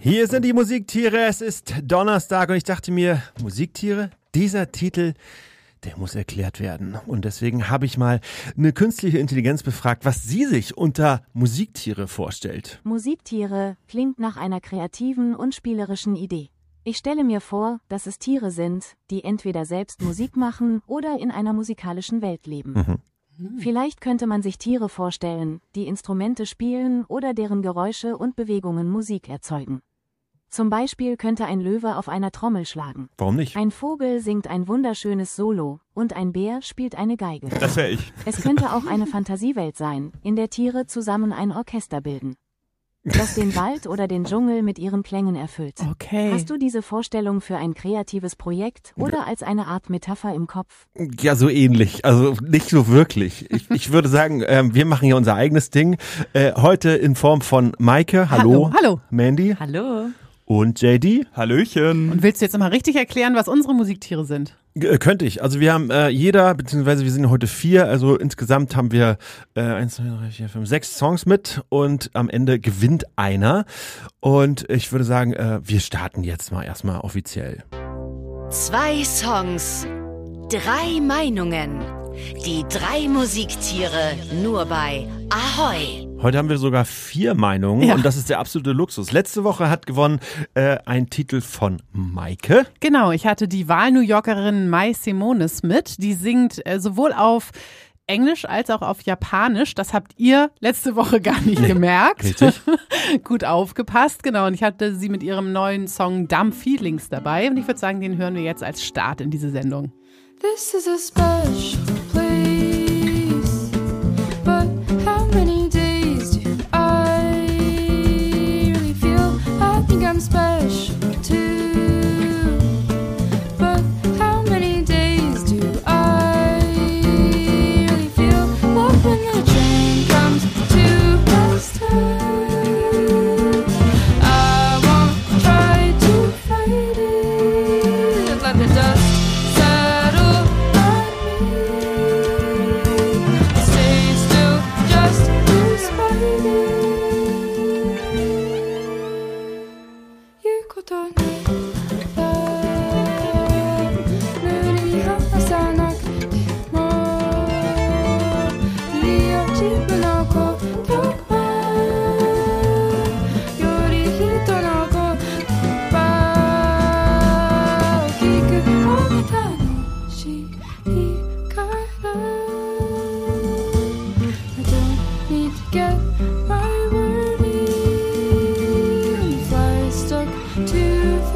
Hier sind die Musiktiere, es ist Donnerstag und ich dachte mir, Musiktiere, dieser Titel, der muss erklärt werden. Und deswegen habe ich mal eine künstliche Intelligenz befragt, was sie sich unter Musiktiere vorstellt. Musiktiere klingt nach einer kreativen und spielerischen Idee. Ich stelle mir vor, dass es Tiere sind, die entweder selbst Musik machen oder in einer musikalischen Welt leben. Vielleicht könnte man sich Tiere vorstellen, die Instrumente spielen oder deren Geräusche und Bewegungen Musik erzeugen. Zum Beispiel könnte ein Löwe auf einer Trommel schlagen. Warum nicht? Ein Vogel singt ein wunderschönes Solo und ein Bär spielt eine Geige. Das wäre ich. Es könnte auch eine Fantasiewelt sein, in der Tiere zusammen ein Orchester bilden, das den Wald oder den Dschungel mit ihren Klängen erfüllt. Okay. Hast du diese Vorstellung für ein kreatives Projekt oder als eine Art Metapher im Kopf? Ja, so ähnlich. Also nicht so wirklich. Ich würde sagen, wir machen hier unser eigenes Ding. Heute in Form von Maike. Hallo. Hallo. Mandy. Hallo. Und JD. Hallöchen. Und willst du jetzt mal richtig erklären, was unsere Musiktiere sind? Könnte ich. Also wir haben jeder, beziehungsweise wir sind heute 4, also insgesamt haben wir 1, 2, 3, 4, 5, 6 Songs mit und am Ende gewinnt einer. Und ich würde sagen, wir starten jetzt mal erstmal offiziell. 2 Songs, 3 Meinungen. Die 3 Musiktiere nur bei Ahoi. Heute haben wir sogar 4 Meinungen und das ist der absolute Luxus. Letzte Woche hat gewonnen ein Titel von Maike. Genau, ich hatte die Wahl-New Yorkerin Mai Simonis mit. Die singt sowohl auf Englisch als auch auf Japanisch. Das habt ihr letzte Woche gar nicht gemerkt. Richtig. Gut aufgepasst, genau. Und ich hatte sie mit ihrem neuen Song Dumb Feelings dabei. Und ich würde sagen, den hören wir jetzt als Start in diese Sendung. This is a special place, but how many days do I really feel? I think I'm special too, but how many days do I really feel? Love when the train comes to a stop. I won't try to fight it, let the dust settle on me. Stay still just despite it. 言うことない無理に話さなくてもいいよ自分のことはより人の言葉を聞く方が楽しいから I don't need to get my word in if I stuck to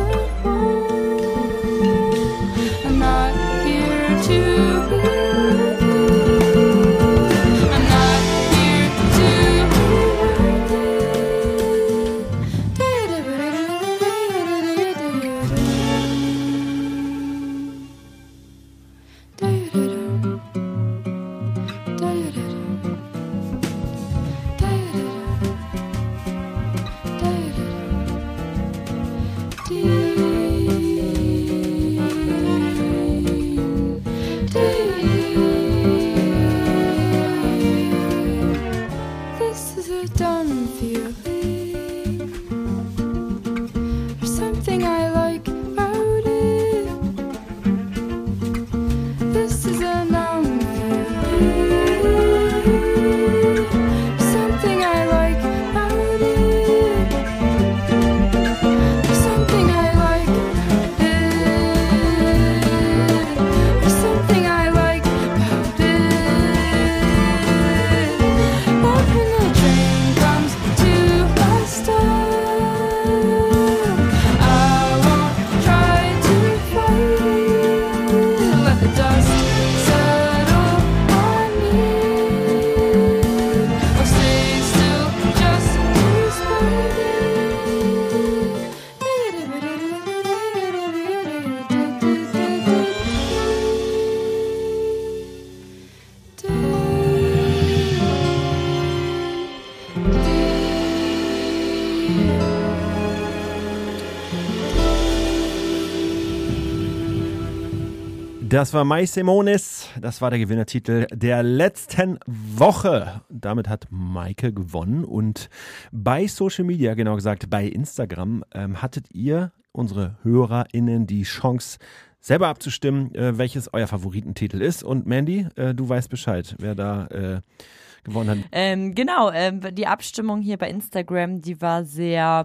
Das war My Simonis, das war der Gewinnertitel der letzten Woche. Damit hat Maike gewonnen und bei Social Media, genau gesagt bei Instagram, hattet ihr, unsere HörerInnen, die Chance selber abzustimmen, welches euer Favoritentitel ist. Und Mandy, du weißt Bescheid, wer da gewonnen hat. Genau, die Abstimmung hier bei Instagram, die war sehr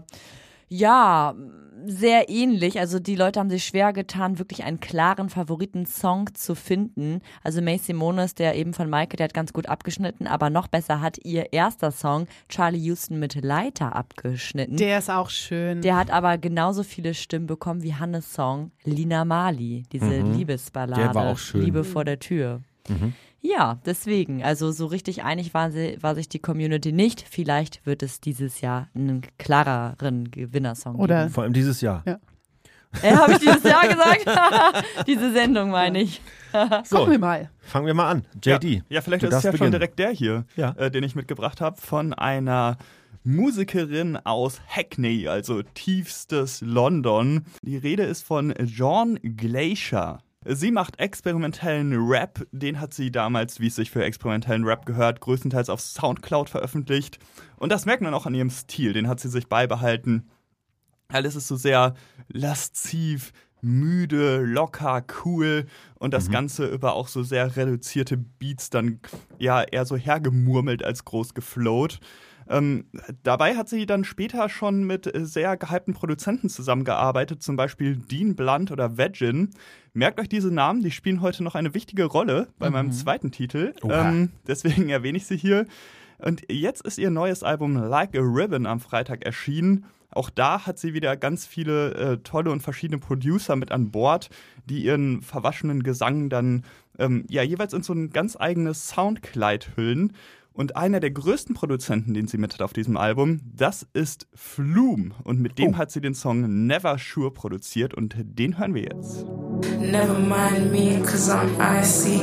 ähnlich. Also die Leute haben sich schwer getan, wirklich einen klaren Favoritensong zu finden. Also My Simonis, der eben von Maike, der hat ganz gut abgeschnitten, aber noch besser hat ihr erster Song Charlie Houston mit Leiter abgeschnitten. Der ist auch schön. Der hat aber genauso viele Stimmen bekommen wie Hannes Song Lina Marley, diese Liebesballade. Der war auch schön. Liebe vor der Tür. Ja, deswegen, also so richtig einig war sich die Community nicht. Vielleicht wird es dieses Jahr einen klareren Gewinnersong geben. Vor allem dieses Jahr. Ja. Habe ich dieses Jahr gesagt? Diese Sendung meine ich. So, Gucken wir mal. Fangen wir mal an. JD. Ja, vielleicht du ist es darfst ja schon beginnen. direkt der hier, Ja. Den ich mitgebracht habe, von einer Musikerin aus Hackney, also tiefstes London. Die Rede ist von John Glacier. Sie macht experimentellen Rap, den hat sie damals, wie es sich für experimentellen Rap gehört, größtenteils auf Soundcloud veröffentlicht. Und das merkt man auch an ihrem Stil, den hat sie sich beibehalten. Alles ist so sehr lasziv, müde, locker, cool und das Ganze über auch so sehr reduzierte Beats dann ja eher so hergemurmelt als groß geflowt. Dabei hat sie dann später schon mit sehr gehypten Produzenten zusammengearbeitet, zum Beispiel Dean Blunt oder Vagin. Merkt euch diese Namen, die spielen heute noch eine wichtige Rolle bei meinem zweiten Titel. Deswegen erwähne ich sie hier. Und jetzt ist ihr neues Album Like a Ribbon am Freitag erschienen. Auch da hat sie wieder ganz viele tolle und verschiedene Producer mit an Bord, die ihren verwaschenen Gesang dann jeweils in so ein ganz eigenes Soundkleid hüllen. Und einer der größten Produzenten, den sie mit hat auf diesem Album, das ist Flume. Und mit dem hat sie den Song Never Sure produziert und den hören wir jetzt. Never mind me, cause I'm icy.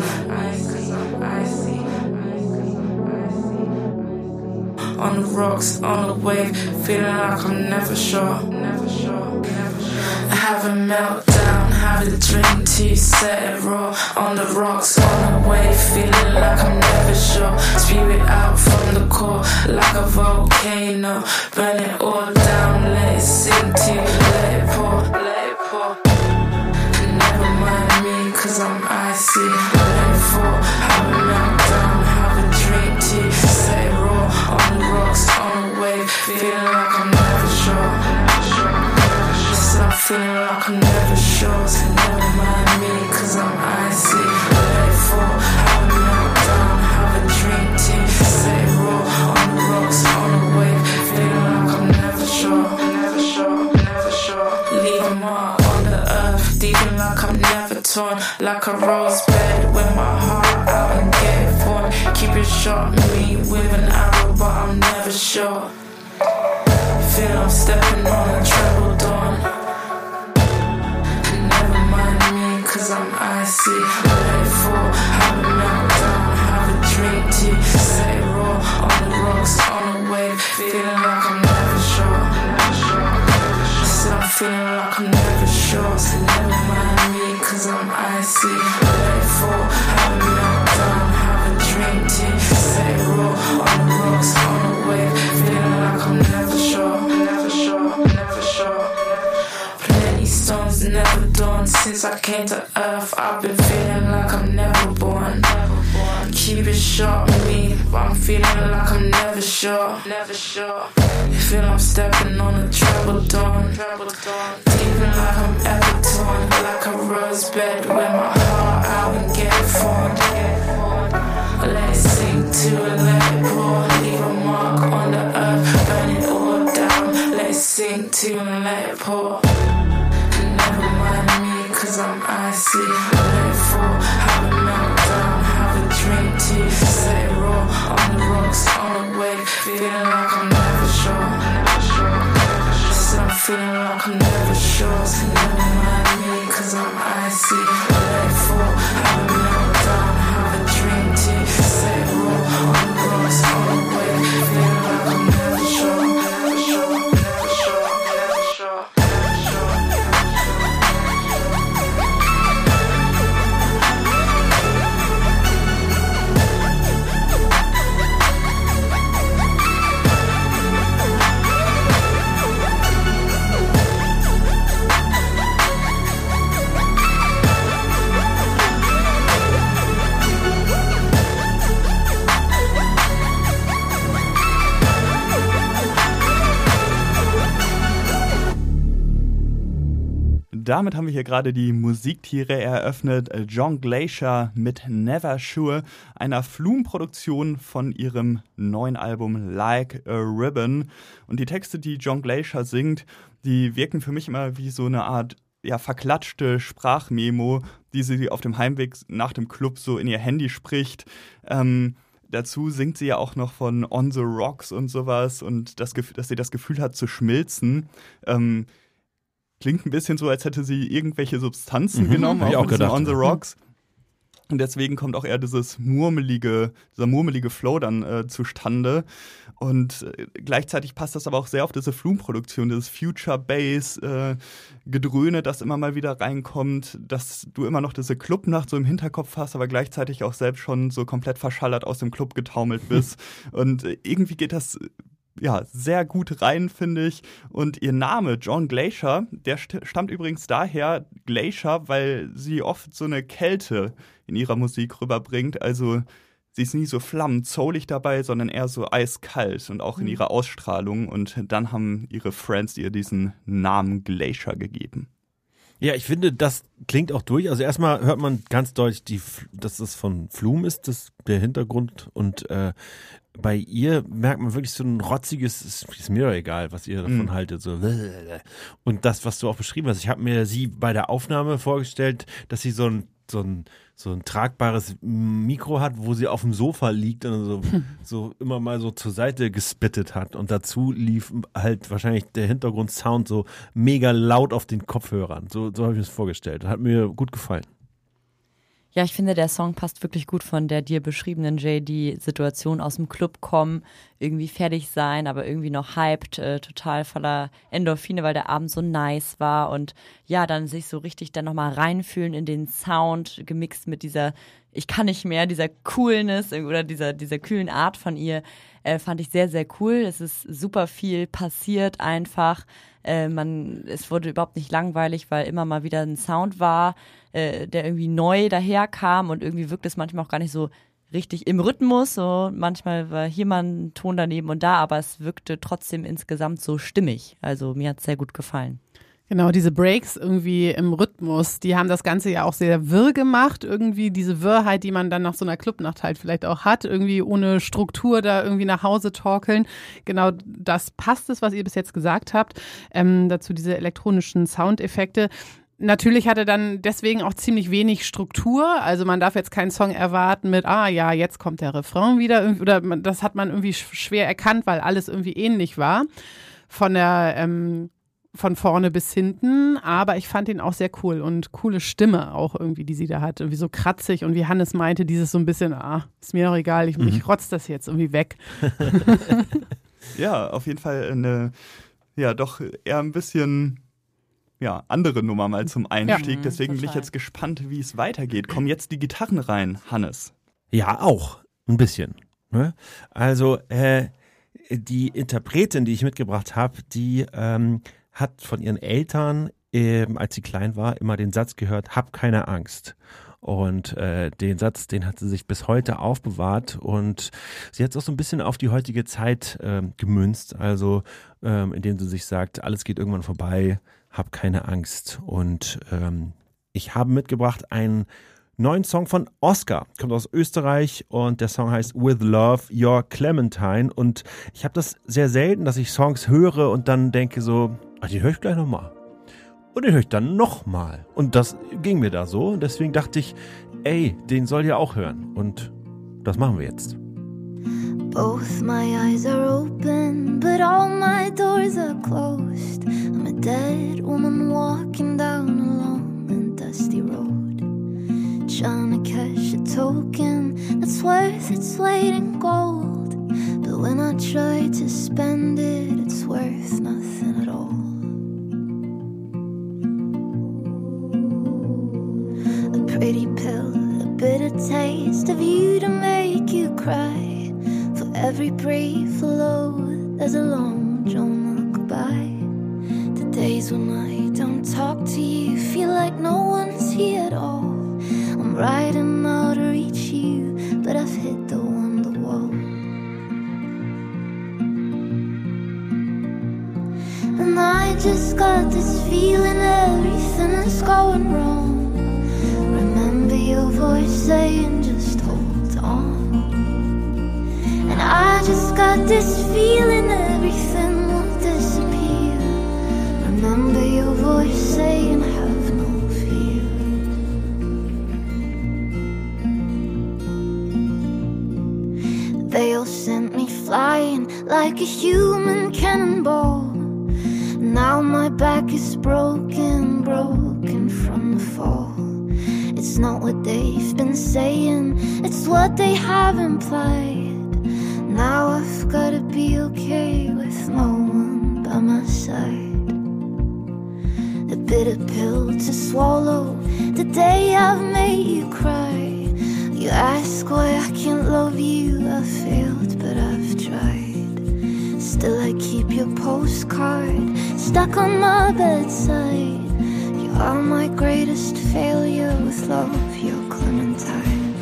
On the rocks, on the wave, feeling like I'm never sure. Have a meltdown, have a drink to set it raw. On the rocks, on the wave, feeling like I'm never sure. Spew it out from the core, like a volcano. Burn it all down, let it sink to, let it pour, let it pour. Never mind me, cause I'm icy. Let it fall, have a meltdown, have a drink to set it raw. On the rocks, on the wave, feeling like I'm never sure. I'm feeling like I'm never sure, so never mind me, cause I'm icy. Let it fall, have a meltdown, have a drink to say raw. On the rocks, on the wave, feeling like I'm never sure, never sure, never sure. Leave a mark on the earth, feeling like I'm never torn. Like a rose bed with my heart out and get it formed. Keep it short, me with an arrow, but I'm never sure. Feel I'm stepping on a treble dawn. Cause I'm icy, let it fall, have a meltdown, have a drink to say raw. On the rocks, on the wave, feeling like I'm never sure. Still I'm feeling like I'm never sure, so never mind me, cause I'm icy. Let it fall, have a meltdown, have a drink to say raw. On the rocks, on the wave, feeling like I'm never sure, never sure, never sure. Stones never dawn since I came to earth. I've been feeling like I'm never born. Keep it short with me, but I'm feeling like I'm never sure. Feel I'm stepping on a treble dawn. Deeping like I'm ever torn, like a rose bed with my heart out and get it formed. Let it sink to and let it pour. Leave a mark on the earth, burn it all down. Let it sink to and let it pour. Never mind me, cause I'm icy. Let it fall, have a meltdown, have a drink to say raw. On the rocks, on the wave, feeling like I'm never sure. Still I'm feeling like I'm never sure, so never mind me, cause I'm icy. Let it fall, have a meltdown, have a drink to say raw. On the rocks, on the wave, feeling like I'm never sure. Never sure, never sure, never sure. damit haben wir hier gerade die Musiktiere eröffnet. John Glacier mit Never Sure, einer Flume-Produktion von ihrem neuen Album Like a Ribbon. Und die Texte, die John Glacier singt, die wirken für mich immer wie so eine Art verklatschte Sprachmemo, die sie auf dem Heimweg nach dem Club so in ihr Handy spricht. Dazu singt sie ja auch noch von On the Rocks und sowas und dass sie das Gefühl hat zu schmilzen. Klingt ein bisschen so, als hätte sie irgendwelche Substanzen genommen, auch mit On the Rocks. Und deswegen kommt auch eher dieser murmelige Flow dann zustande. Und gleichzeitig passt das aber auch sehr auf diese Flume-Produktion, dieses Future-Bass-Gedröhne, das immer mal wieder reinkommt, dass du immer noch diese Clubnacht so im Hinterkopf hast, aber gleichzeitig auch selbst schon so komplett verschallert aus dem Club getaumelt bist. Und irgendwie geht das sehr gut rein, finde ich. Und ihr Name, John Glacier, der stammt übrigens daher, Glacier, weil sie oft so eine Kälte in ihrer Musik rüberbringt. Also sie ist nie so flammenzoulig dabei, sondern eher so eiskalt und auch in ihrer Ausstrahlung. Und dann haben ihre Friends ihr diesen Namen Glacier gegeben. Ja, ich finde, das klingt auch durch. Also erstmal hört man ganz deutlich, dass das von Flume ist, der Hintergrund. Und bei ihr merkt man wirklich so ein rotziges, ist mir doch egal, was ihr davon haltet. So. Und das, was du auch beschrieben hast, ich habe mir sie bei der Aufnahme vorgestellt, dass sie so ein tragbares Mikro hat, wo sie auf dem Sofa liegt und so immer mal so zur Seite gespittet hat. Und dazu lief halt wahrscheinlich der Hintergrundsound so mega laut auf den Kopfhörern. So habe ich mir das vorgestellt. Hat mir gut gefallen. Ja, ich finde, der Song passt wirklich gut von der dir beschriebenen JD-Situation aus dem Club kommen, irgendwie fertig sein, aber irgendwie noch hyped, total voller Endorphine, weil der Abend so nice war und ja, dann sich so richtig dann nochmal reinfühlen in den Sound, gemixt mit dieser, ich kann nicht mehr, dieser Coolness oder dieser kühlen Art von ihr, fand ich sehr, sehr cool. Es ist super viel passiert einfach. Es wurde überhaupt nicht langweilig, weil immer mal wieder ein Sound war, der irgendwie neu daherkam und irgendwie wirkt es manchmal auch gar nicht so richtig im Rhythmus. So manchmal war hier mal ein Ton daneben und da, aber es wirkte trotzdem insgesamt so stimmig. Also mir hat es sehr gut gefallen. Genau, diese Breaks irgendwie im Rhythmus, die haben das Ganze ja auch sehr wirr gemacht. Irgendwie diese Wirrheit, die man dann nach so einer Clubnacht halt vielleicht auch hat, irgendwie ohne Struktur da irgendwie nach Hause torkeln. Genau, das passt es, was ihr bis jetzt gesagt habt. Dazu diese elektronischen Soundeffekte. Natürlich hat er dann deswegen auch ziemlich wenig Struktur. Also man darf jetzt keinen Song erwarten mit, jetzt kommt der Refrain wieder. Oder das hat man irgendwie schwer erkannt, weil alles irgendwie ähnlich war. Von vorne bis hinten, aber ich fand ihn auch sehr cool und coole Stimme auch irgendwie, die sie da hat, irgendwie so kratzig und wie Hannes meinte, dieses so ein bisschen, ist mir doch egal, ich rotz das jetzt irgendwie weg. Ja, auf jeden Fall doch eher ein bisschen andere Nummer mal zum Einstieg, deswegen bin ich jetzt gespannt, wie es weitergeht. Kommen jetzt die Gitarren rein, Hannes? Ja, auch ein bisschen. Ne? Also die Interpretin, die ich mitgebracht habe, die hat von ihren Eltern, als sie klein war, immer den Satz gehört, hab keine Angst. Und den Satz, den hat sie sich bis heute aufbewahrt und sie hat es auch so ein bisschen auf die heutige Zeit gemünzt, also indem sie sich sagt, alles geht irgendwann vorbei, hab keine Angst. Und ich habe mitgebracht einen neuen Song von Oscar, kommt aus Österreich und der Song heißt With Love, Your Clementine und ich habe das sehr selten, dass ich Songs höre und dann denke so, den höre ich gleich nochmal. Und den höre ich dann nochmal. Und das ging mir da so. Und deswegen dachte ich, den soll ihr auch hören. Und das machen wir jetzt. Both my eyes are open, but all my doors are closed. I'm a dead woman walking down a long and dusty road, trying to cash a token that's worth its weight in gold. But when I try to spend it, it's worth nothing at all. Pretty pill, a bitter taste of you to make you cry. For every brief low, there's a long drawn goodbye. The days when I don't talk to you feel like no one's here at all. I'm riding out to reach you, but I've hit the wonder wall. And I just got this feeling everything is going wrong. Remember your voice saying just hold on. And I just got this feeling everything will disappear. Remember your voice saying have no fear. They all sent me flying like a human cannonball. Now my back is broken from the fall. It's not what they've been saying, it's what they have implied. Now I've gotta be okay with no one by my side. A bitter pill to swallow the day I've made you cry. You ask why I can't love you, I failed but I've tried. Still I keep your postcard stuck on my bedside. You are my greatest failure with love, your Clementine.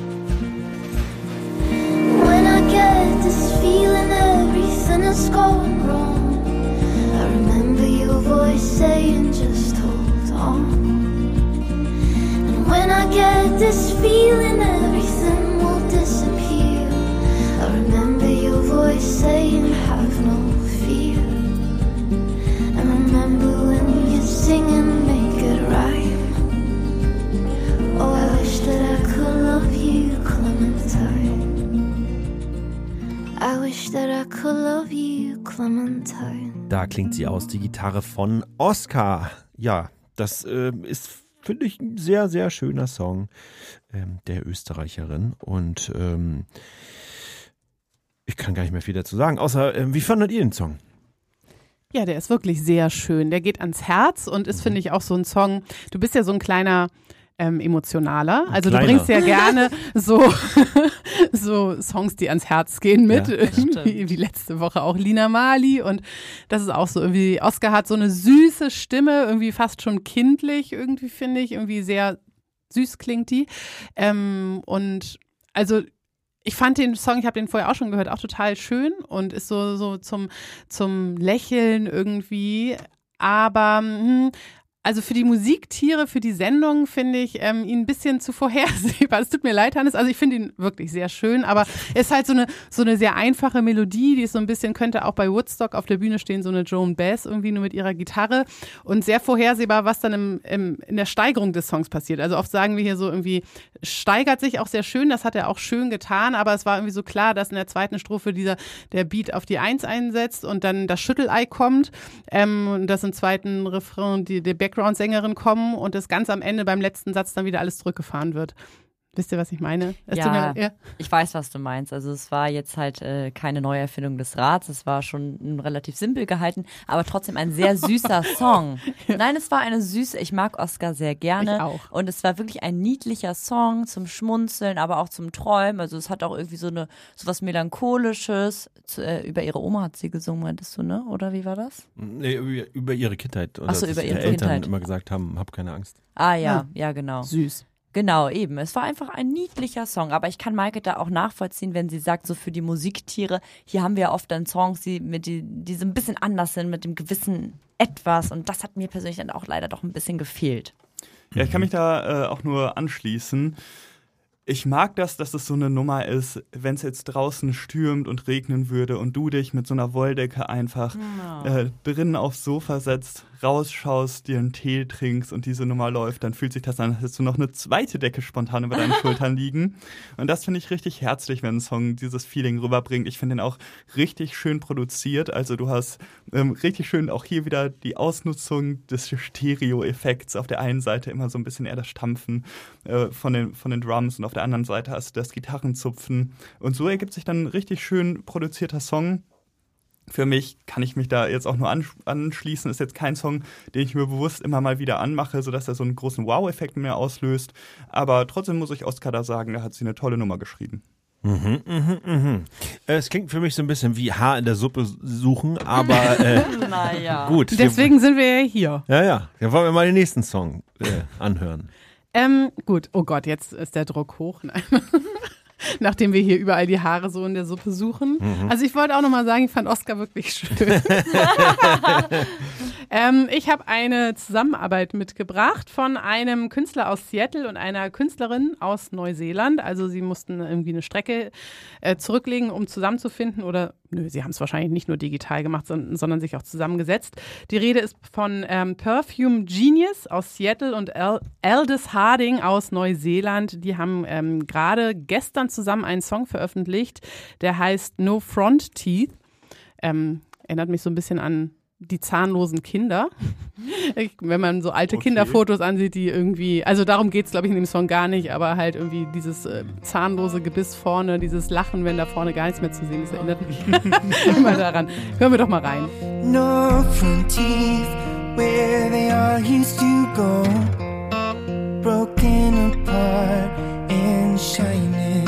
When I get this feeling everything is going wrong, I remember your voice saying just hold on. And when I get this feeling everything will disappear, I remember your voice saying have no fear. And remember when you're singing make it rhyme. Oh, I wish that I could love you, Clementine. I wish that I could love you, Clementine. Da klingt sie aus, die Gitarre von Oscar. Ja, das ist, finde ich, ein sehr, sehr schöner Song der Österreicherin. Und ich kann gar nicht mehr viel dazu sagen, außer wie fandet ihr den Song? Ja, der ist wirklich sehr schön. Der geht ans Herz und ist, finde ich, auch so ein Song. Du bist ja so ein kleiner emotionaler. Also du bringst ja gerne so Songs, die ans Herz gehen mit. Ja, irgendwie wie letzte Woche auch Lina Marley. Und das ist auch so irgendwie, Oscar hat so eine süße Stimme, irgendwie fast schon kindlich irgendwie, finde ich. Irgendwie sehr süß klingt die. Und also ich fand den Song, ich habe den vorher auch schon gehört, auch total schön und ist so zum Lächeln irgendwie. Aber also für die Musiktiere, für die Sendung finde ich ihn ein bisschen zu vorhersehbar. Es tut mir leid, Hannes, also ich finde ihn wirklich sehr schön, aber es ist halt so eine sehr einfache Melodie, die ist so ein bisschen, könnte auch bei Woodstock auf der Bühne stehen, so eine Joan Baez irgendwie nur mit ihrer Gitarre und sehr vorhersehbar, was dann in der Steigerung des Songs passiert. Also oft sagen wir hier so irgendwie, steigert sich auch sehr schön, das hat er auch schön getan, aber es war irgendwie so klar, dass in der zweiten Strophe der Beat auf die 1 einsetzt und dann das Schüttelei kommt und dass im zweiten Refrain der Background-Sängerin kommen und das ganz am Ende beim letzten Satz dann wieder alles zurückgefahren wird. Wisst ihr, was ich meine? Ja, ich weiß, was du meinst. Also es war jetzt halt keine Neuerfindung des Rads, es war schon relativ simpel gehalten, aber trotzdem ein sehr süßer Song. Ja. Nein, es war eine süße, ich mag Oscar sehr gerne. Ich auch. Und es war wirklich ein niedlicher Song zum Schmunzeln, aber auch zum Träumen. Also es hat auch irgendwie so was Melancholisches. Über ihre Oma hat sie gesungen, meintest du, ne? Oder wie war das? Nee, über ihre Kindheit. Oder Ach so, über ihre Eltern Kindheit. immer gesagt haben, hab keine Angst. Ah ja, genau. Süß. Genau, eben. Es war einfach ein niedlicher Song. Aber ich kann Maike da auch nachvollziehen, wenn sie sagt, so für die Musiktiere, hier haben wir ja oft dann Songs, die so ein bisschen anders sind, mit dem gewissen Etwas. Und das hat mir persönlich dann auch leider doch ein bisschen gefehlt. Ja, ich kann mich da auch nur anschließen. Ich mag das, dass es so eine Nummer ist, wenn es jetzt draußen stürmt und regnen würde und du dich mit so einer Wolldecke einfach drinnen aufs Sofa setzt, rausschaust, dir einen Tee trinkst und diese Nummer läuft, dann fühlt sich das an, als hättest du noch eine zweite Decke spontan über deinen Schultern liegen. Und das finde ich richtig herzlich, wenn ein Song dieses Feeling rüberbringt. Ich finde ihn auch richtig schön produziert. Also du hast richtig schön auch hier wieder die Ausnutzung des Stereo-Effekts. Auf der einen Seite immer so ein bisschen eher das Stampfen von den Drums und auf der anderen Seite hast du das Gitarrenzupfen. Und so ergibt sich dann ein richtig schön produzierter Song. Für mich kann ich mich da jetzt auch nur anschließen. Ist jetzt kein Song, den ich mir bewusst immer mal wieder anmache, sodass er so einen großen Wow-Effekt in mir auslöst. Aber trotzdem muss ich Oscar da sagen, da hat sie eine tolle Nummer geschrieben. Es klingt für mich so ein bisschen wie Haar in der Suppe suchen, aber naja. Gut. Deswegen sind wir ja hier. Ja. Dann wollen wir mal den nächsten Song anhören. Gut. Oh Gott, jetzt ist der Druck hoch. Nein. Nachdem wir hier überall die Haare so in der Suppe suchen. Also ich wollte auch nochmal sagen, ich fand Oscar wirklich schön. Ich habe eine Zusammenarbeit mitgebracht von einem Künstler aus Seattle und einer Künstlerin aus Neuseeland. Also sie mussten irgendwie eine Strecke zurücklegen, um zusammenzufinden oder sie haben es wahrscheinlich nicht nur digital gemacht, sondern sich auch zusammengesetzt. Die Rede ist von Perfume Genius aus Seattle und Aldous Harding aus Neuseeland. Die haben gerade gestern zusammen einen Song veröffentlicht, der heißt No Front Teeth. Erinnert mich so ein bisschen an die zahnlosen Kinder. Wenn man so alte Kinderfotos ansieht, die irgendwie, also darum geht es, glaube ich, in dem Song gar nicht, aber halt irgendwie dieses zahnlose Gebiss vorne, dieses Lachen, wenn da vorne gar nichts mehr zu sehen ist, erinnert mich immer daran. Hören wir doch mal rein. No front teeth, where they all used to go, broken apart and shining.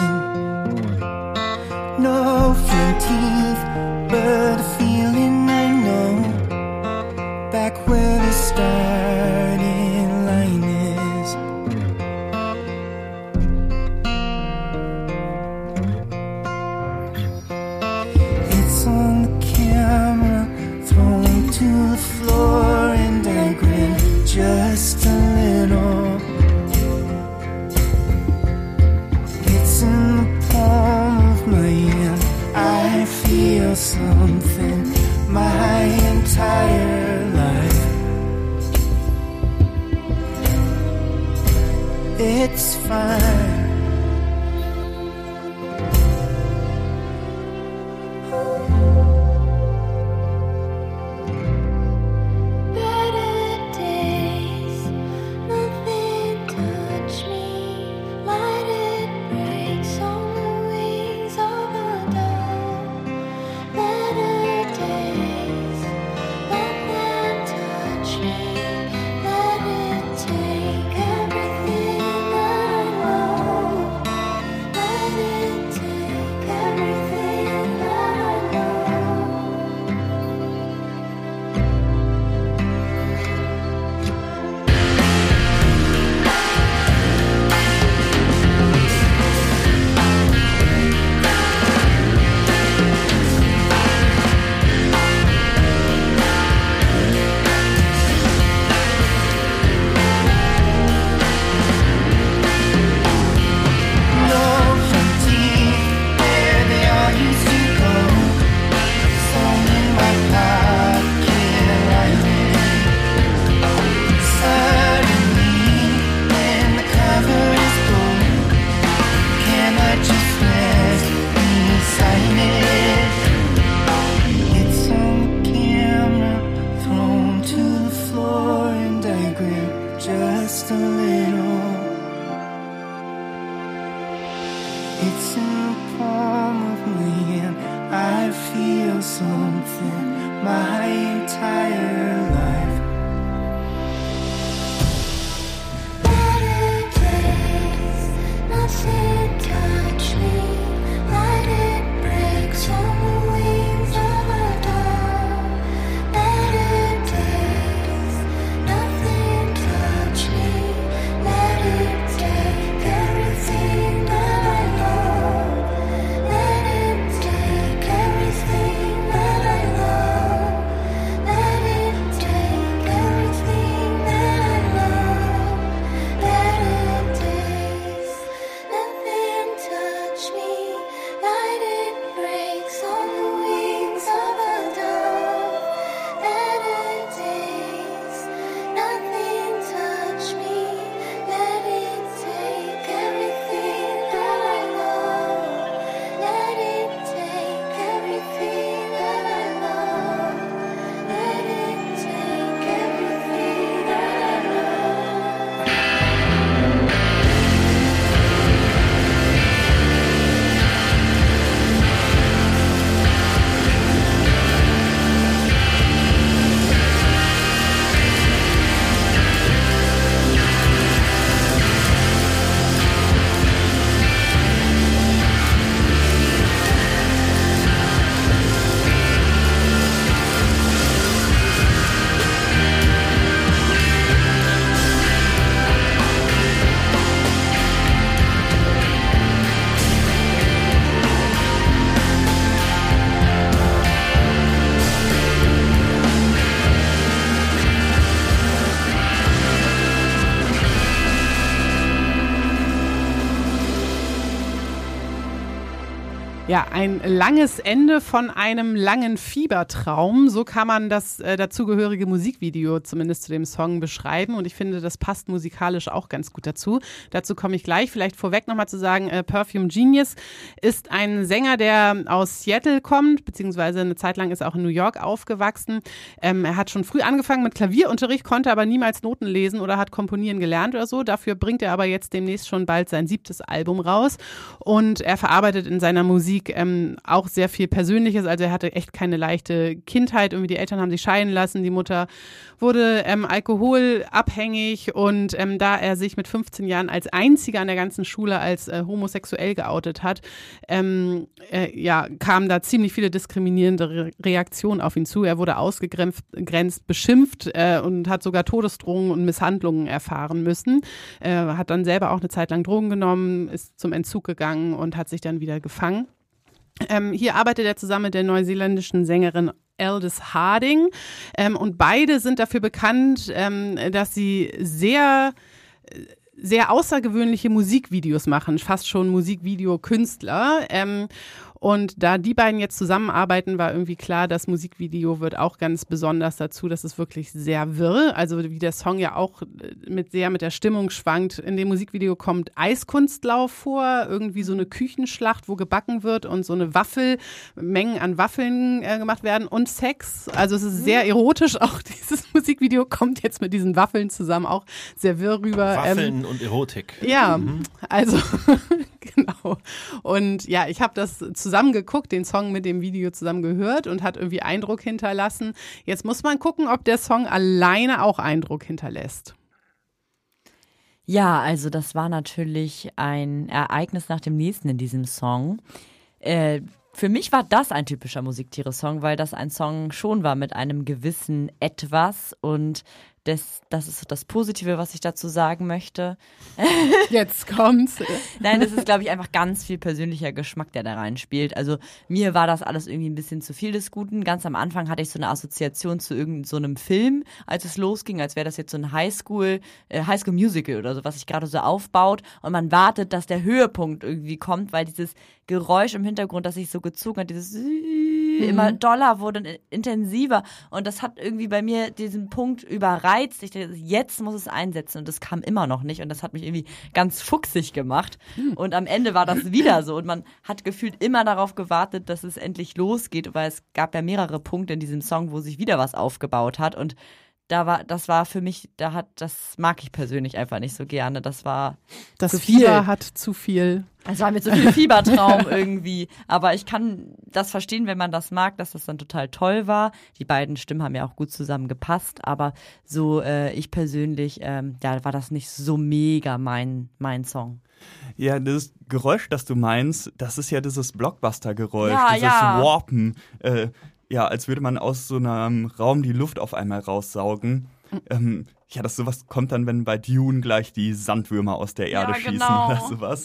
No front teeth, but a feeling I know, back where the starting line is. It's on the camera, thrown to the floor, and I grin just a little. It's in the palm of my hand, I feel something my entire life. It's fine. Better days, nothing touch me. Light it breaks on the wings of a dove. Better days, nothing touch me. Let it take everything that I love. Let it take everything that I love. No front teeth, where they all used to go, song in my pocket lining. Suddenly, when the cover is gold, can I just let me sign it? It's on the camera, thrown to the floor, and I grin just a little. It's in the palm of my hand, I feel something my entire life. Better days, nothing touch me. Light it breaks on the wings of a dove. Better days, nothing touch me. Let it take everything that I love. Let it take everything that I love. Let it take Ja, ein langes Ende von einem langen Fiebertraum. So kann man das dazugehörige Musikvideo zumindest zu dem Song beschreiben. Und ich finde, das passt musikalisch auch ganz gut dazu. Dazu komme ich gleich. Vielleicht vorweg nochmal zu sagen, Perfume Genius ist ein Sänger, der aus Seattle kommt, beziehungsweise eine Zeit lang ist er auch in New York aufgewachsen. Er hat schon früh angefangen mit Klavierunterricht, konnte aber niemals Noten lesen oder hat komponieren gelernt oder so. Dafür bringt er aber jetzt demnächst schon bald sein 7. Album raus. Und er verarbeitet in seiner Musik auch sehr viel Persönliches, also er hatte echt keine leichte Kindheit, irgendwie die Eltern haben sich scheiden lassen, die Mutter wurde alkoholabhängig und da er sich mit 15 Jahren als einziger an der ganzen Schule als homosexuell geoutet hat, kamen da ziemlich viele diskriminierende Reaktionen auf ihn zu. Er wurde ausgegrenzt, beschimpft und hat sogar Todesdrohungen und Misshandlungen erfahren müssen. Hat dann selber auch eine Zeit lang Drogen genommen, ist zum Entzug gegangen und hat sich dann wieder gefangen. Hier arbeitet er zusammen mit der neuseeländischen Sängerin Aldous Harding und beide sind dafür bekannt, dass sie sehr außergewöhnliche Musikvideos machen, fast schon Musikvideokünstler. Und da die beiden jetzt zusammenarbeiten, war irgendwie klar, das Musikvideo wird auch ganz besonders dazu. Das ist wirklich sehr wirr. Also wie der Song ja auch mit der Stimmung schwankt. In dem Musikvideo kommt Eiskunstlauf vor, irgendwie so eine Küchenschlacht, wo gebacken wird und so eine Mengen an Waffeln gemacht werden und Sex. Also es ist sehr erotisch. Auch dieses Musikvideo kommt jetzt mit diesen Waffeln zusammen auch sehr wirr rüber. Waffeln und Erotik. Ja, also genau. Und ja, ich habe das zusammen geguckt, den Song mit dem Video zusammen gehört und hat irgendwie Eindruck hinterlassen. Jetzt muss man gucken, ob der Song alleine auch Eindruck hinterlässt. Ja, also das war natürlich ein Ereignis nach dem nächsten in diesem Song. Für mich war das ein typischer Musiktiere-Song, weil das ein Song schon war mit einem gewissen Etwas und das ist das Positive, was ich dazu sagen möchte. Jetzt kommt's. Nein, das ist, glaube ich, einfach ganz viel persönlicher Geschmack, der da reinspielt. Also mir war das alles irgendwie ein bisschen zu viel des Guten. Ganz am Anfang hatte ich so eine Assoziation zu irgendeinem so einem Film, als es losging, als wäre das jetzt so ein Highschool Musical oder so, was sich gerade so aufbaut. Und man wartet, dass der Höhepunkt irgendwie kommt, weil dieses Geräusch im Hintergrund, das sich so gezogen hat, dieses immer doller wurde und intensiver. Und das hat irgendwie bei mir diesen Punkt überreizt. Ich dachte, jetzt muss es einsetzen. Und das kam immer noch nicht. Und das hat mich irgendwie ganz fuchsig gemacht. Und am Ende war das wieder so. Und man hat gefühlt immer darauf gewartet, dass es endlich losgeht. Weil es gab ja mehrere Punkte in diesem Song, wo sich wieder was aufgebaut hat. Und das war für mich, das mag ich persönlich einfach nicht so gerne. Das war das zu viel. Fieber hat zu viel. Es war mit so viel Fiebertraum irgendwie. Aber ich kann das verstehen, wenn man das mag, dass das dann total toll war. Die beiden Stimmen haben ja auch gut zusammen gepasst. Aber so ich persönlich, war das nicht so mega mein Song. Ja, das Geräusch, das du meinst, das ist ja dieses Blockbuster-Geräusch, ja, dieses Warpen. Ja, als würde man aus so einem Raum die Luft auf einmal raussaugen. Sowas kommt dann, wenn bei Dune gleich die Sandwürmer aus der Erde schießen oder sowas.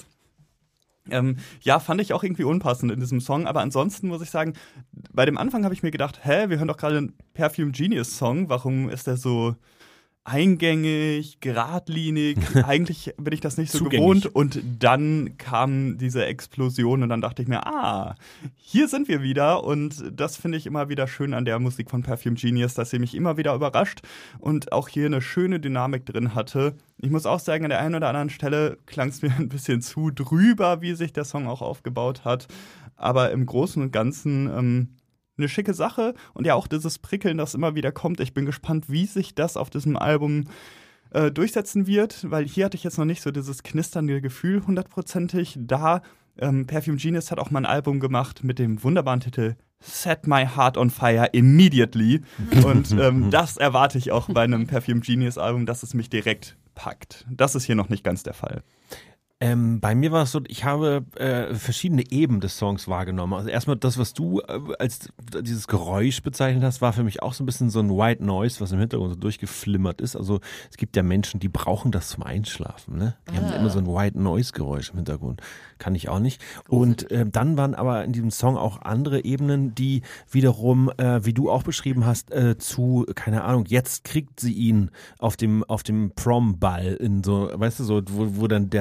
Fand ich auch irgendwie unpassend in diesem Song, aber ansonsten muss ich sagen, bei dem Anfang habe ich mir gedacht, wir hören doch gerade einen Perfume Genius Song, warum ist der so eingängig, geradlinig, eigentlich bin ich das nicht so gewohnt und dann kam diese Explosion und dann dachte ich mir, hier sind wir wieder und das finde ich immer wieder schön an der Musik von Perfume Genius, dass sie mich immer wieder überrascht und auch hier eine schöne Dynamik drin hatte. Ich muss auch sagen, an der einen oder anderen Stelle klang es mir ein bisschen zu drüber, wie sich der Song auch aufgebaut hat, aber im Großen und Ganzen eine schicke Sache und ja auch dieses Prickeln, das immer wieder kommt. Ich bin gespannt, wie sich das auf diesem Album durchsetzen wird, weil hier hatte ich jetzt noch nicht so dieses knisternde Gefühl 100%. Perfume Genius hat auch mal ein Album gemacht mit dem wunderbaren Titel Set My Heart on Fire Immediately und das erwarte ich auch bei einem Perfume Genius Album, dass es mich direkt packt. Das ist hier noch nicht ganz der Fall. Bei mir war es so, ich habe verschiedene Ebenen des Songs wahrgenommen. Also erstmal das, was du als dieses Geräusch bezeichnet hast, war für mich auch so ein bisschen so ein White Noise, was im Hintergrund so durchgeflimmert ist. Also es gibt ja Menschen, die brauchen das zum Einschlafen, ne? Die haben immer so ein White Noise Geräusch im Hintergrund. Kann ich auch nicht. Und dann waren aber in diesem Song auch andere Ebenen, die wiederum, wie du auch beschrieben hast, keine Ahnung, jetzt kriegt sie ihn auf dem Prom-Ball in so, weißt du, so, wo dann der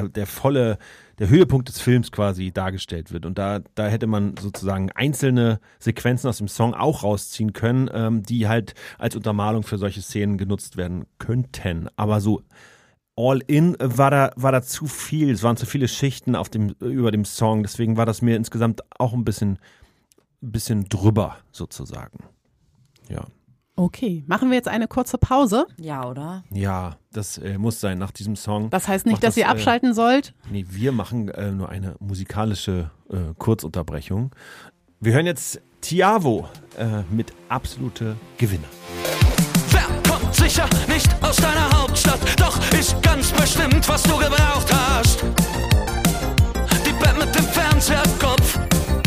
der Höhepunkt des Films quasi dargestellt wird. Und da hätte man sozusagen einzelne Sequenzen aus dem Song auch rausziehen können, die halt als Untermalung für solche Szenen genutzt werden könnten. Aber so all in war da zu viel. Es waren zu viele Schichten über dem Song. Deswegen war das mir insgesamt auch ein bisschen drüber sozusagen. Ja. Okay, machen wir jetzt eine kurze Pause? Ja, oder? Ja, das muss sein nach diesem Song. Das heißt nicht, dass ihr abschalten sollt? Nee, wir machen nur eine musikalische Kurzunterbrechung. Wir hören jetzt Tiavo mit Absolute Gewinner. Wer kommt sicher nicht aus deiner Hauptstadt? Doch ist ganz bestimmt, was du gebraucht hast. Die Band mit dem Fernseherkopf.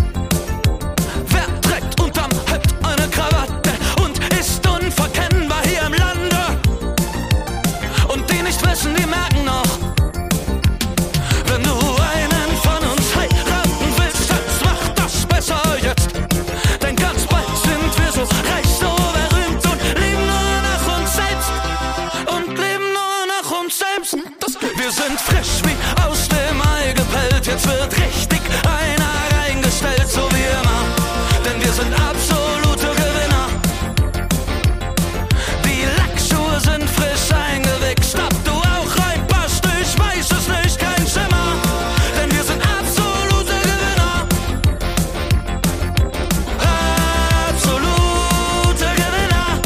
Wer trägt unterm Hemd eine Krawatte? Unverkennbar hier im Lande. Und die nicht wissen, die merken noch. Wenn du einen von uns heiraten willst, dann mach das besser jetzt. Denn ganz bald sind wir so reich, so berühmt und leben nur nach uns selbst. Und leben nur nach uns selbst. Wir sind frisch wie aus dem Ei gepellt. Jetzt wird richtig einer reingestellt, so wie immer. Denn wir sind absolute Gewinner. Sind frisch eingewichst, ob du auch reinpasst, ich weiß es nicht, kein Schimmer, denn wir sind absolute Gewinner. Absolute Gewinner.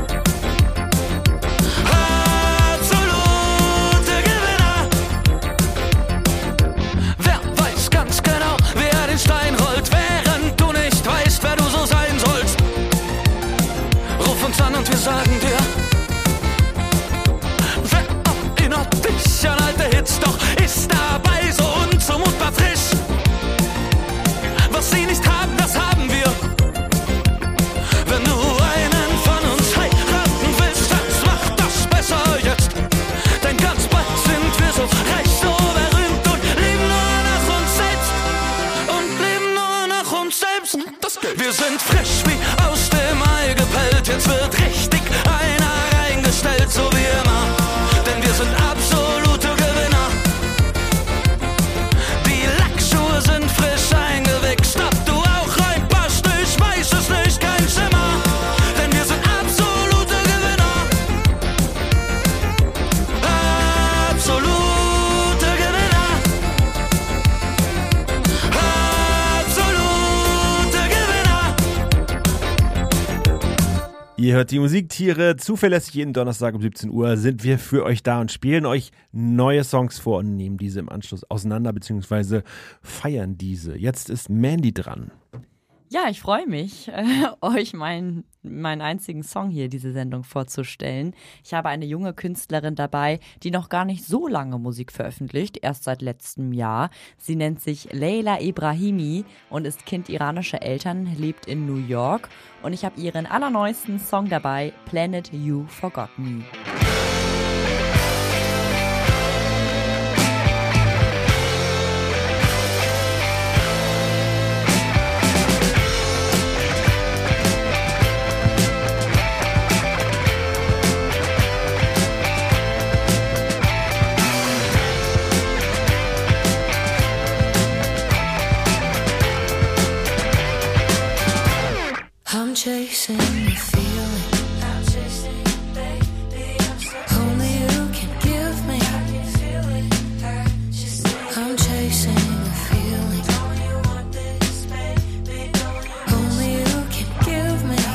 Absolute Gewinner. Wer weiß ganz genau, wer den Stein rollt, während du nicht weißt, wer du so sein sollst. Ruf uns an und wir sagen dir, an alte Hits, doch ist dabei so unzumutbar frisch. Was sie nicht haben, das haben wir. Wenn du einen von uns heiraten willst, dann mach das besser jetzt. Denn ganz bald sind wir so reich, so berühmt und leben nur nach uns selbst. Und leben nur nach uns selbst. Wir sind frisch wie aus dem Ei gepellt. Jetzt wird richtig einer reingestellt, so wie immer. Denn wir sind absolute Gewinner. Die Lackschuhe sind frisch eingewichst. Ob du auch reinpasst, ich weiß es nicht, kein Schimmer. Denn wir sind absolute Gewinner. Absolute Gewinner. Absolute Gewinner. Ihr hört die Musiktiere, zuverlässig jeden Donnerstag um 17 Uhr sind wir für euch da und spielen euch neue Songs vor und nehmen diese im Anschluss auseinander bzw. feiern diese. Jetzt ist Mandy dran. Ja, ich freue mich, euch meinen einzigen Song hier, diese Sendung vorzustellen. Ich habe eine junge Künstlerin dabei, die noch gar nicht so lange Musik veröffentlicht, erst seit letztem Jahr. Sie nennt sich Leila Ebrahimi und ist Kind iranischer Eltern, lebt in New York. Und ich habe ihren allerneuesten Song dabei, Planet You Forgot Me. I'm chasing the feeling. Only you can give me. I'm chasing the feeling. Only you can give me.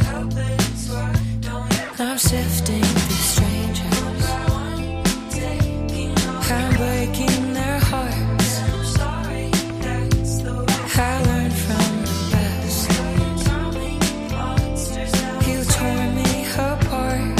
I'm sifting through strangers. I'm breaking their hearts. I learned from the best. You tore me apart.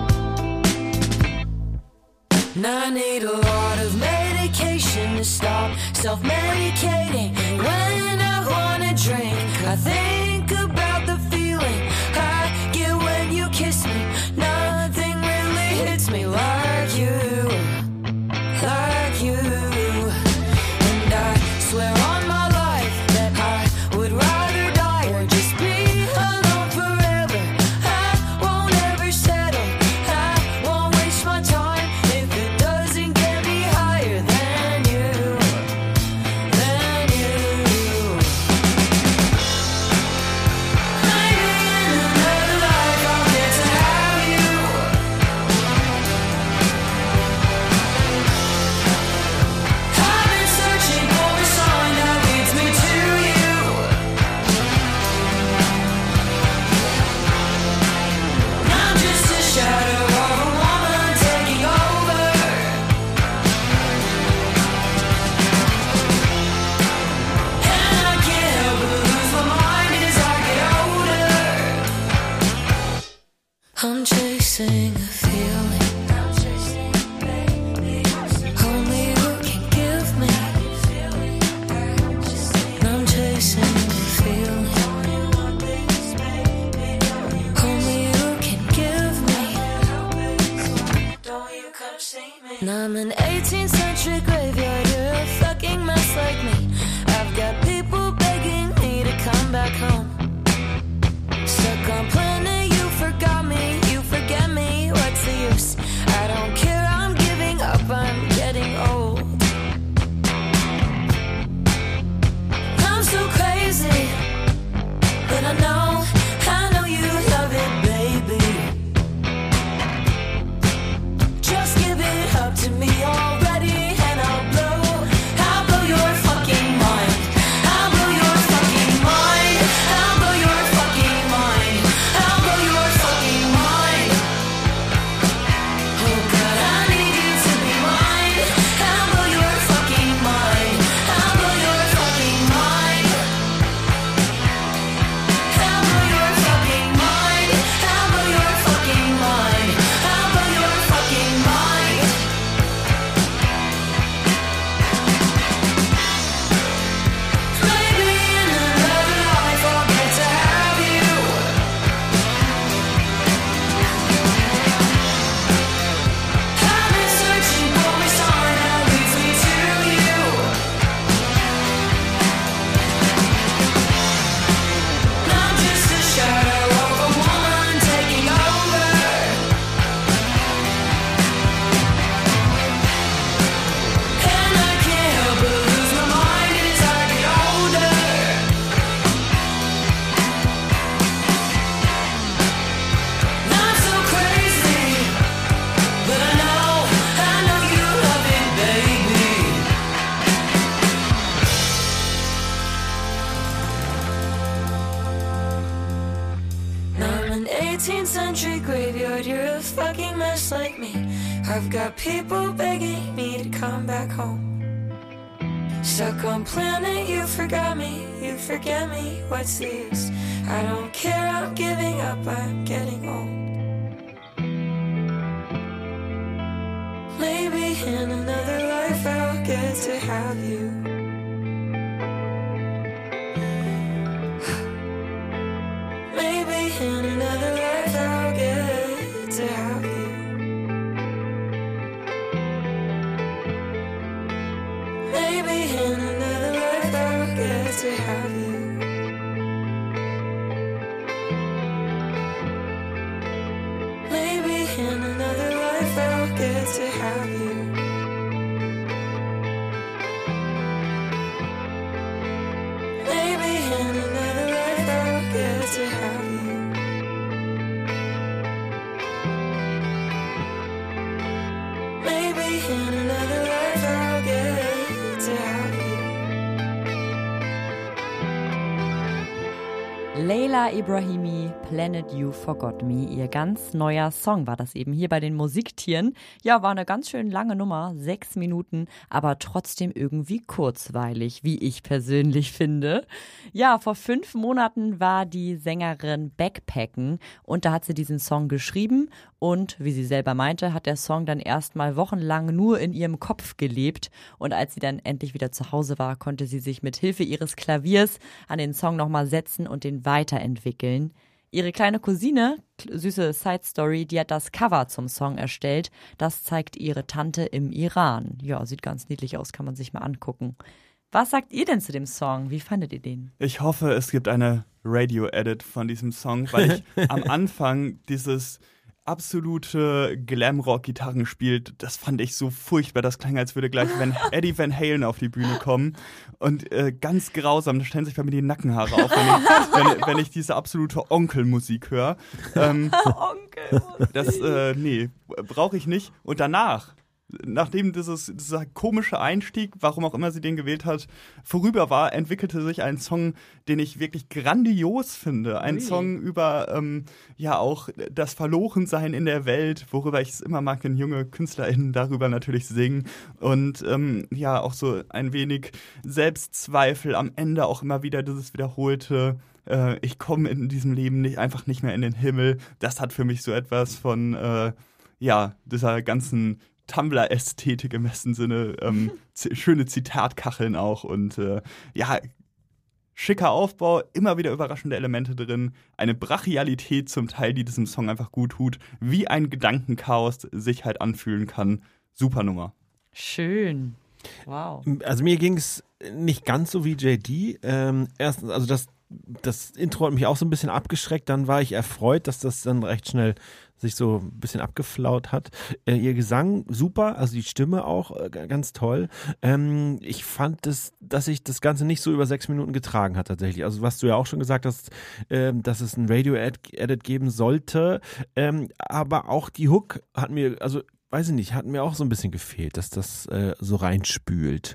And I need a lot of medication to stop self-medicating. When I wanna drink, I think about the feeling I get when you kiss me. Nothing really hits me like you, like you. And I swear on my life that I would rather die or just be alone forever. I won't ever settle. I won't waste my time if it doesn't get me higher than you. Now I'm an 18th century graveyard. You're a fucking mess like me. I've got people begging me to come back home. Stuck on planet, you forgot me. You forget me, what's the use? I don't care, I'm giving up, I'm getting old. I'm so crazy, but I know you love it, baby. Just give it up to me already, and I'll blow your fucking mind. I'll blow your fucking mind. I'll blow your fucking mind. I'll blow your fucking mind. Oh God, I need you to be mine. I'll blow your fucking mind. I'll blow your fucking mind. I'll blow your fucking mind. I'll blow your fucking mind. I'll blow your fucking mind. Maybe in another life I'll get to have you. I've been searching for a sign that leads me to you. I'm just a shadow of a woman taking over. And I can't help but lose my mind as I get older. I'm so crazy, but I know you love it, baby. Now I'm an 18th century graveyard. You're a fucking mess like me. I've got people begging me to come back home. Stuck on planet, you forgot me. You forget me, what's the use? I don't care, I'm giving up, I'm getting old. Maybe in another life I'll get to have you. Maybe in another life I'll get to have you. Maybe in another life I'll get to have you. Maybe in another life I'll get to have you. Maybe in another life I'll get to have you. Maybe in another life I'll get to have you. Leila Ibrahimi, Planet You Forgot Me. Ihr ganz neuer Song war das eben hier bei den Musiktieren. Ja, war eine ganz schön lange Nummer, 6 Minuten, aber trotzdem irgendwie kurzweilig, wie ich persönlich finde. Ja, vor 5 Monaten war die Sängerin Backpacken und da hat sie diesen Song geschrieben und, wie sie selber meinte, hat der Song dann erstmal wochenlang nur in ihrem Kopf gelebt und als sie dann endlich wieder zu Hause war, konnte sie sich mit Hilfe ihres Klaviers an den Song nochmal setzen und den weiterentwickeln. Ihre kleine Cousine, süße Side Story, die hat das Cover zum Song erstellt. Das zeigt ihre Tante im Iran. Ja, sieht ganz niedlich aus, kann man sich mal angucken. Was sagt ihr denn zu dem Song? Wie fandet ihr den? Ich hoffe, es gibt eine Radio-Edit von diesem Song, weil ich am Anfang dieses absolute Glamrock-Gitarrenspiel, das fand ich so furchtbar. Das klang, als würde gleich Eddie Van Halen auf die Bühne kommen. Und ganz grausam, da stellen sich bei mir die Nackenhaare auf, wenn ich diese absolute Onkelmusik höre. Onkelmusik. Das, nee, brauche ich nicht. Und danach, nachdem dieser komische Einstieg, warum auch immer sie den gewählt hat, vorüber war, entwickelte sich ein Song, den ich wirklich grandios finde. Ein Song über, ja, auch das Verlorensein in der Welt, worüber ich es immer mag, wenn junge KünstlerInnen darüber natürlich singen. Und ja, auch so ein wenig Selbstzweifel, am Ende auch immer wieder dieses wiederholte, ich komme in diesem Leben einfach nicht mehr in den Himmel. Das hat für mich so etwas von, ja, dieser ganzen Tumblr-Ästhetik im besten Sinne, schöne Zitatkacheln auch und ja, Schicker Aufbau, immer wieder überraschende Elemente drin, eine Brachialität zum Teil, die diesem Song einfach gut tut, wie ein Gedankenchaos sich halt anfühlen kann. Super Nummer. Schön. Wow. Also mir ging es nicht ganz so wie JD. Erstens, also das Intro hat mich auch so ein bisschen abgeschreckt, dann war ich erfreut, dass das dann recht schnell sich so ein bisschen abgeflaut hat. Ihr Gesang super, also die Stimme auch ganz toll. Ich fand, dass sich das Ganze nicht so über 6 Minuten getragen hat tatsächlich. Also was du ja auch schon gesagt hast, dass es ein Radio-Edit geben sollte, aber auch die Hook hat mir, also weiß ich nicht, hat mir auch so ein bisschen gefehlt, dass das so reinspült.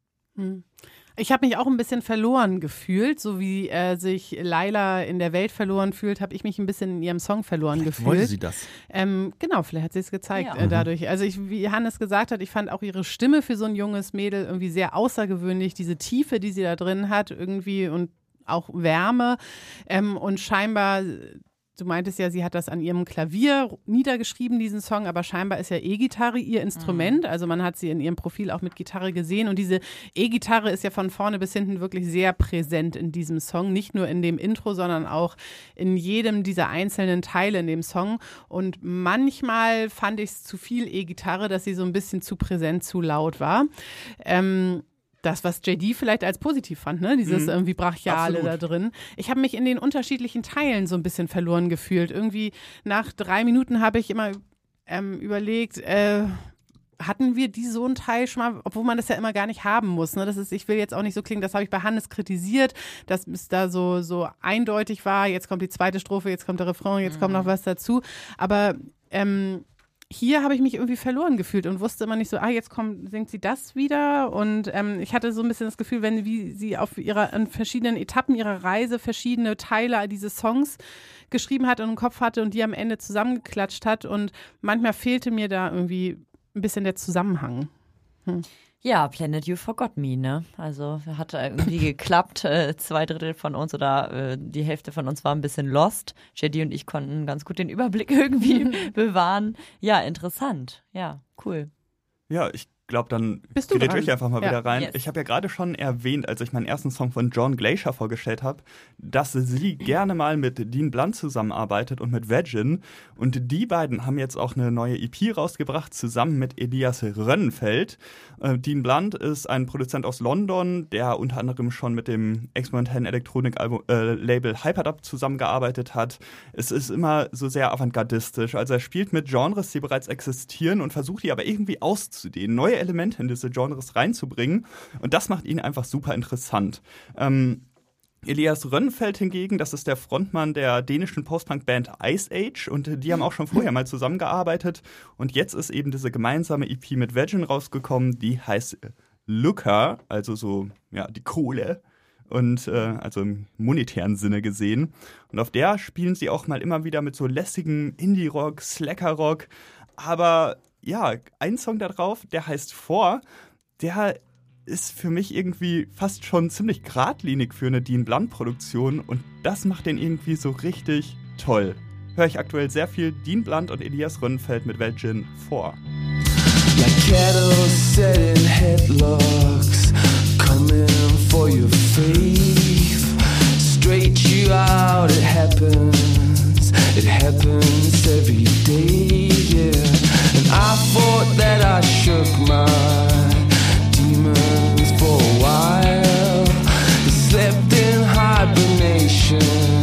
Ich habe mich auch ein bisschen verloren gefühlt, so wie sich Laila in der Welt verloren fühlt, habe ich mich ein bisschen in ihrem Song verloren gefühlt. Wollte sie das? Genau, vielleicht hat sie es gezeigt dadurch. Also wie Hannes gesagt hat, ich fand auch ihre Stimme für so ein junges Mädel irgendwie sehr außergewöhnlich, diese Tiefe, die sie da drin hat irgendwie und auch Wärme und scheinbar... Du meintest ja, sie hat das an ihrem Klavier niedergeschrieben, diesen Song, aber scheinbar ist ja E-Gitarre ihr Instrument. Also man hat sie in ihrem Profil auch mit Gitarre gesehen und diese E-Gitarre ist ja von vorne bis hinten wirklich sehr präsent in diesem Song. Nicht nur in dem Intro, sondern auch in jedem dieser einzelnen Teile in dem Song. Und manchmal fand ich es zu viel E-Gitarre, dass sie so ein bisschen zu präsent, zu laut war. Das, was JD vielleicht als positiv fand, ne? Dieses irgendwie Brachiale da drin. Ich habe mich in den unterschiedlichen Teilen so ein bisschen verloren gefühlt. Irgendwie nach 3 Minuten habe ich immer überlegt, hatten wir so einen Teil schon mal, obwohl man das ja immer gar nicht haben muss. Ne? Das ist, ich will jetzt auch nicht so klingen, das habe ich bei Hannes kritisiert, dass es da so eindeutig war, jetzt kommt die zweite Strophe, jetzt kommt der Refrain, jetzt kommt noch was dazu. Aber hier habe ich mich irgendwie verloren gefühlt und wusste immer nicht so, jetzt singt sie das wieder und ich hatte so ein bisschen das Gefühl, wie sie an verschiedenen Etappen ihrer Reise verschiedene Teile dieses Songs geschrieben hat und im Kopf hatte und die am Ende zusammengeklatscht hat und manchmal fehlte mir da irgendwie ein bisschen der Zusammenhang. Ja, Planet You Forgot Me, ne? Also hat irgendwie geklappt. 2/3 von uns oder die Hälfte von uns war ein bisschen lost. JD und ich konnten ganz gut den Überblick irgendwie bewahren. Ja, interessant. Ja, cool. Ja, ich glaube, dann gerät ich einfach mal wieder rein. Yes. Ich habe ja gerade schon erwähnt, als ich meinen ersten Song von John Glacier vorgestellt habe, dass sie gerne mal mit Dean Blunt zusammenarbeitet und mit Virgin. Und die beiden haben jetzt auch eine neue EP rausgebracht, zusammen mit Elias Rönnenfeld. Dean Blunt ist ein Produzent aus London, der unter anderem schon mit dem experimentellen Elektronik-Label Hyperdub zusammengearbeitet hat. Es ist immer so sehr avantgardistisch. Also er spielt mit Genres, die bereits existieren und versucht die aber irgendwie auszudehnen, neue Elemente in diese Genres reinzubringen. Und das macht ihn einfach super interessant. Elias Rönnenfeld hingegen, das ist der Frontmann der dänischen Post-Punk-Band Ice Age und die haben auch schon vorher mal zusammengearbeitet und jetzt ist eben diese gemeinsame EP mit Virgin rausgekommen, die heißt Lucca, also so, ja, die Kohle und also im monetären Sinne gesehen und auf der spielen sie auch mal immer wieder mit so lässigem Indie-Rock, Slacker-Rock, aber ja, ein Song da drauf, der heißt Vor, der ist für mich irgendwie fast schon ziemlich geradlinig für eine Dean Blunt-Produktion und das macht den irgendwie so richtig toll. Höre ich aktuell sehr viel Dean Blunt und Elias Rönnenfeld mit Virgin vor. Like cattle set in headlocks, coming for your faith, straight you out, it happens every day, yeah. And I thought that I shook my demons for a while. They slept in hibernation,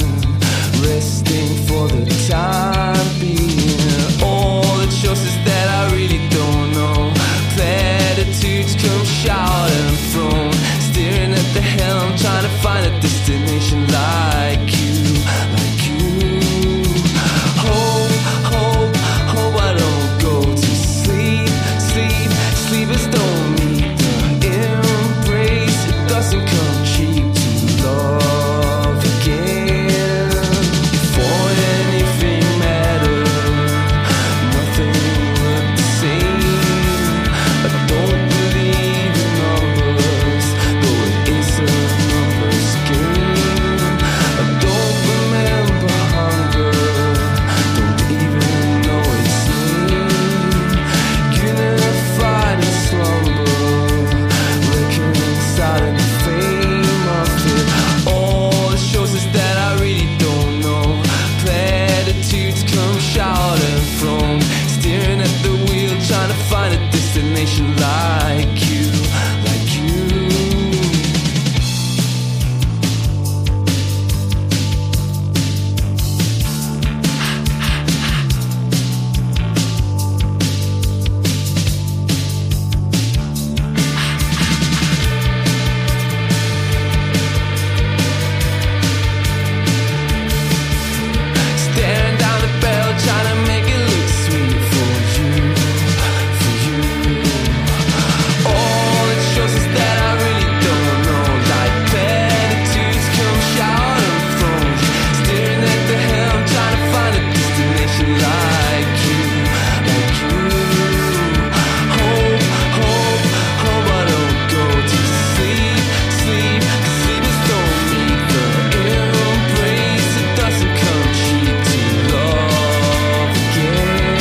resting for the time being. All the choices that I really don't know, platitudes come shouting from, staring at the helm, trying to find a destination like you, like you. Hope, hope, hope I don't go to sleep, sleep, sleep is destination like you, like you. Staring down the barrel, trying to make it look sweet for you, for you. All it shows is that I really don't know. Like platitudes come showering from you. Staring at the helm, trying to find a destination like you, like you. Hope, hope, hope I don't go to sleep, sleep. 'Cause sleep is don't need the embrace. It doesn't come cheap to love again.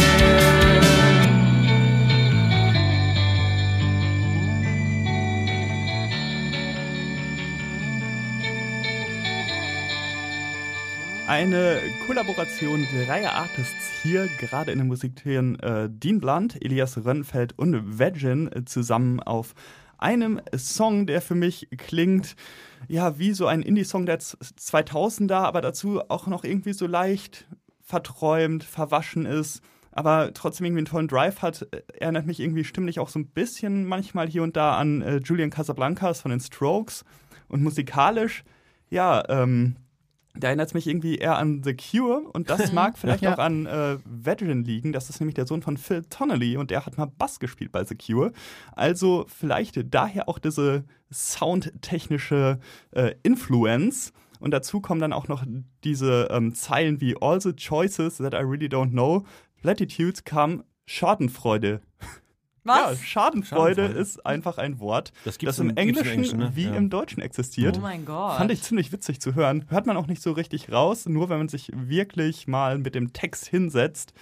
Eine Kollaboration dreier Artists hier, gerade in den Musikthemen Dean Blunt, Elias Rönnfeld und Vagin zusammen auf einem Song, der für mich klingt, ja, wie so ein Indie-Song der 2000er, aber dazu auch noch irgendwie so leicht verträumt, verwaschen ist, aber trotzdem irgendwie einen tollen Drive hat. Erinnert mich irgendwie stimmlich auch so ein bisschen manchmal hier und da an Julian Casablancas von den Strokes. Und musikalisch, ja, da erinnert es mich irgendwie eher an The Cure und das mag vielleicht auch an Vagin liegen. Das ist nämlich der Sohn von Phil Donnelly und der hat mal Bass gespielt bei The Cure. Also vielleicht daher auch diese soundtechnische Influence. Und dazu kommen dann auch noch diese Zeilen wie All the choices that I really don't know. Platitudes kam Schadenfreude. Was? Ja, Schadenfreude ist einfach ein Wort, das im Englischen ne? wie im Deutschen existiert. Oh mein Gott. Fand ich ziemlich witzig zu hören. Hört man auch nicht so richtig raus, nur wenn man sich wirklich mal mit dem Text hinsetzt.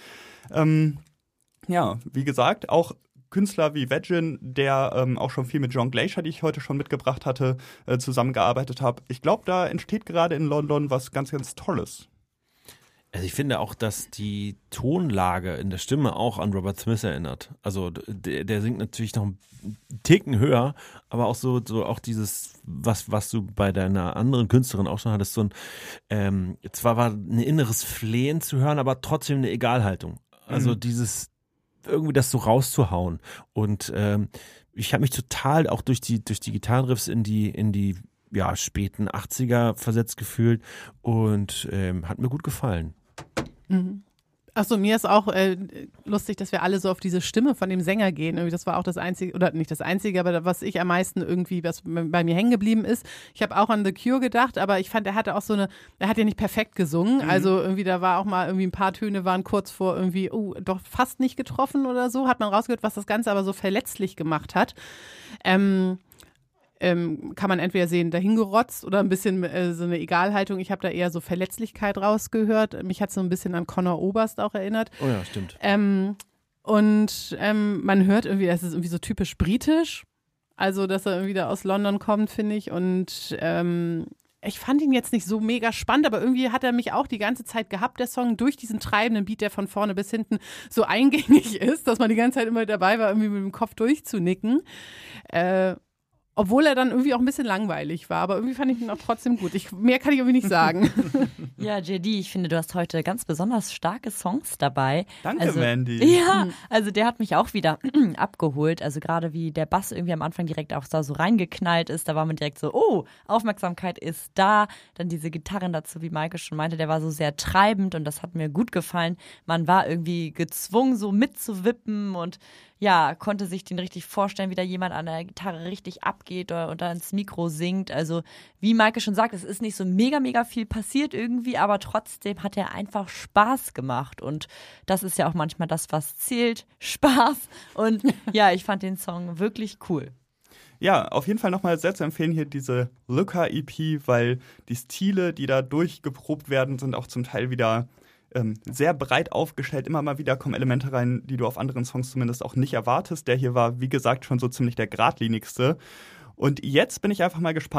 Ja, wie gesagt, auch Künstler wie Vagin, der auch schon viel mit John Glacier, die ich heute schon mitgebracht hatte, zusammengearbeitet habe. Ich glaube, da entsteht gerade in London was ganz, ganz Tolles. Also ich finde auch, dass die Tonlage in der Stimme auch an Robert Smith erinnert. Also der singt natürlich noch einen Ticken höher, aber auch so auch dieses, was du bei deiner anderen Künstlerin auch schon hattest, so ein, zwar war ein inneres Flehen zu hören, aber trotzdem eine Egalhaltung. Also dieses, irgendwie das so rauszuhauen. Und ich habe mich total auch durch die Gitarrenriffs in die ja, späten 80er versetzt gefühlt und hat mir gut gefallen. Mhm. Achso, mir ist auch lustig, dass wir alle so auf diese Stimme von dem Sänger gehen. Irgendwie, das war auch das Einzige, oder nicht das Einzige, aber was ich am meisten irgendwie, was bei mir hängen geblieben ist. Ich habe auch an The Cure gedacht, aber ich fand, er hatte auch er hat ja nicht perfekt gesungen. Also irgendwie, da war auch mal irgendwie ein paar Töne waren kurz vor irgendwie, doch fast nicht getroffen oder so. Hat man rausgehört, was das Ganze aber so verletzlich gemacht hat. Kann man entweder sehen, dahingerotzt oder ein bisschen so eine Egalhaltung. Ich habe da eher so Verletzlichkeit rausgehört. Mich hat so ein bisschen an Conor Oberst auch erinnert. Oh ja, stimmt. Und man hört irgendwie, das ist irgendwie so typisch britisch. Also, dass er irgendwie da aus London kommt, finde ich. Und ich fand ihn jetzt nicht so mega spannend, aber irgendwie hat er mich auch die ganze Zeit gehabt, der Song, durch diesen treibenden Beat, der von vorne bis hinten so eingängig ist, dass man die ganze Zeit immer dabei war, irgendwie mit dem Kopf durchzunicken. Obwohl er dann irgendwie auch ein bisschen langweilig war, aber irgendwie fand ich ihn auch trotzdem gut. Mehr kann ich irgendwie nicht sagen. Ja, JD, ich finde, du hast heute ganz besonders starke Songs dabei. Danke, Mandy. Ja, also der hat mich auch wieder abgeholt. Also gerade wie der Bass irgendwie am Anfang direkt auch da so reingeknallt ist, da war man direkt so, oh, Aufmerksamkeit ist da. Dann diese Gitarren dazu, wie Maike schon meinte, der war so sehr treibend und das hat mir gut gefallen. Man war irgendwie gezwungen, so mitzuwippen und ja, konnte sich den richtig vorstellen, wie da jemand an der Gitarre richtig abgeht oder ins Mikro singt. Also wie Maike schon sagt, es ist nicht so mega viel passiert irgendwie, aber trotzdem hat er einfach Spaß gemacht. Und das ist ja auch manchmal das, was zählt, Spaß. Und ja, ich fand den Song wirklich cool. Ja, auf jeden Fall nochmal sehr zu empfehlen hier diese Looker-EP, weil die Stile, die da durchgeprobt werden, sind auch zum Teil wieder sehr breit aufgestellt. Immer mal wieder kommen Elemente rein, die du auf anderen Songs zumindest auch nicht erwartest. Der hier war, wie gesagt, schon so ziemlich der geradlinigste. Und jetzt bin ich einfach mal gespannt,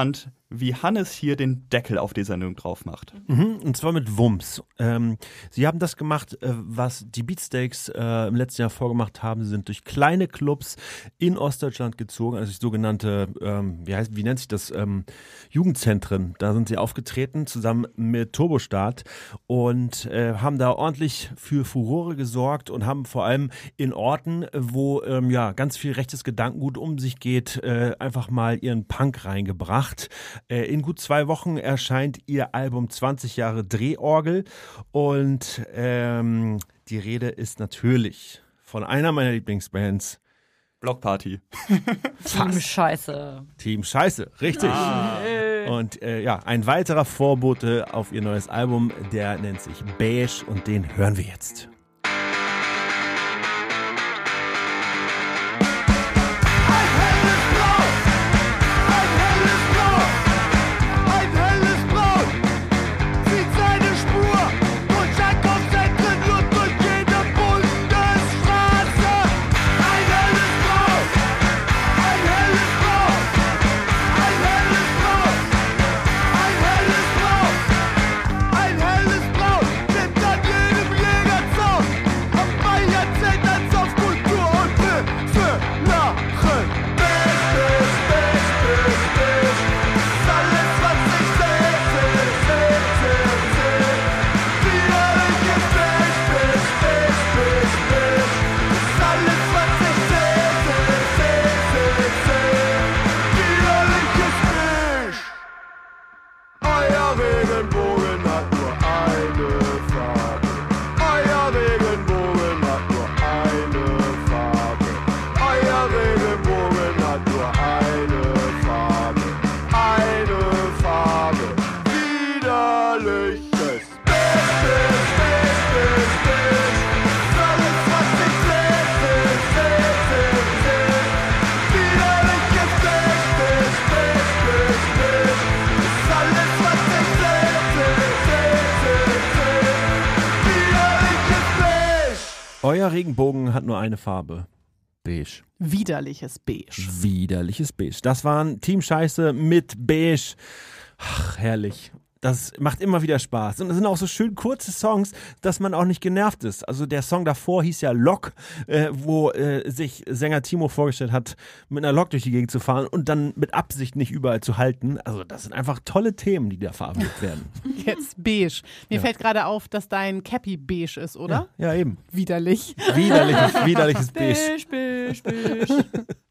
wie Hannes hier den Deckel auf die Sendung drauf macht. Und zwar mit Wumms. Sie haben das gemacht, was die Beatsteaks im letzten Jahr vorgemacht haben. Sie sind durch kleine Clubs in Ostdeutschland gezogen, also sogenannte, wie nennt sich das, Jugendzentren. Da sind sie aufgetreten, zusammen mit Turbostart und haben da ordentlich für Furore gesorgt und haben vor allem in Orten, wo ganz viel rechtes Gedankengut um sich geht, einfach mal ihren Punk reingebracht. In gut 2 Wochen erscheint ihr Album 20 Jahre Drehorgel und die Rede ist natürlich von einer meiner Lieblingsbands. Blockparty. Team Scheiße. Team Scheiße, richtig. Und ein weiterer Vorbote auf ihr neues Album, der nennt sich Beige und den hören wir jetzt. Euer Regenbogen hat nur eine Farbe. Beige. Widerliches Beige. Widerliches Beige. Das waren Team Scheiße mit Beige. Ach, herrlich. Das macht immer wieder Spaß. Und es sind auch so schön kurze Songs, dass man auch nicht genervt ist. Also der Song davor hieß ja Lok, wo sich Sänger Timo vorgestellt hat, mit einer Lok durch die Gegend zu fahren und dann mit Absicht nicht überall zu halten. Also das sind einfach tolle Themen, die da verarbeitet werden. Jetzt Beige. Mir fällt gerade auf, dass dein Cappy beige ist, oder? Ja, eben. Widerlich. Widerliches Beige. Beige.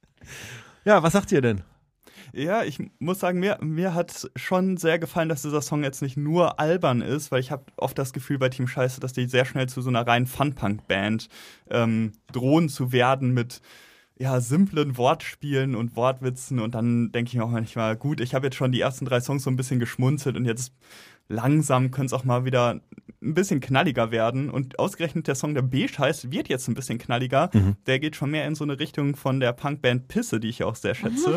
Ja, was sagt ihr denn? Ja, ich muss sagen, mir hat schon sehr gefallen, dass dieser Song jetzt nicht nur albern ist, weil ich habe oft das Gefühl bei Team Scheiße, dass die sehr schnell zu so einer reinen Fun-Punk-Band drohen zu werden mit simplen Wortspielen und Wortwitzen und dann denke ich mir auch manchmal, gut, ich habe jetzt schon die ersten 3 Songs so ein bisschen geschmunzelt und jetzt langsam könnte es auch mal wieder ein bisschen knalliger werden und ausgerechnet der Song, der Beige heißt, wird jetzt ein bisschen knalliger. Der geht schon mehr in so eine Richtung von der Punkband Pisse, die ich auch sehr schätze.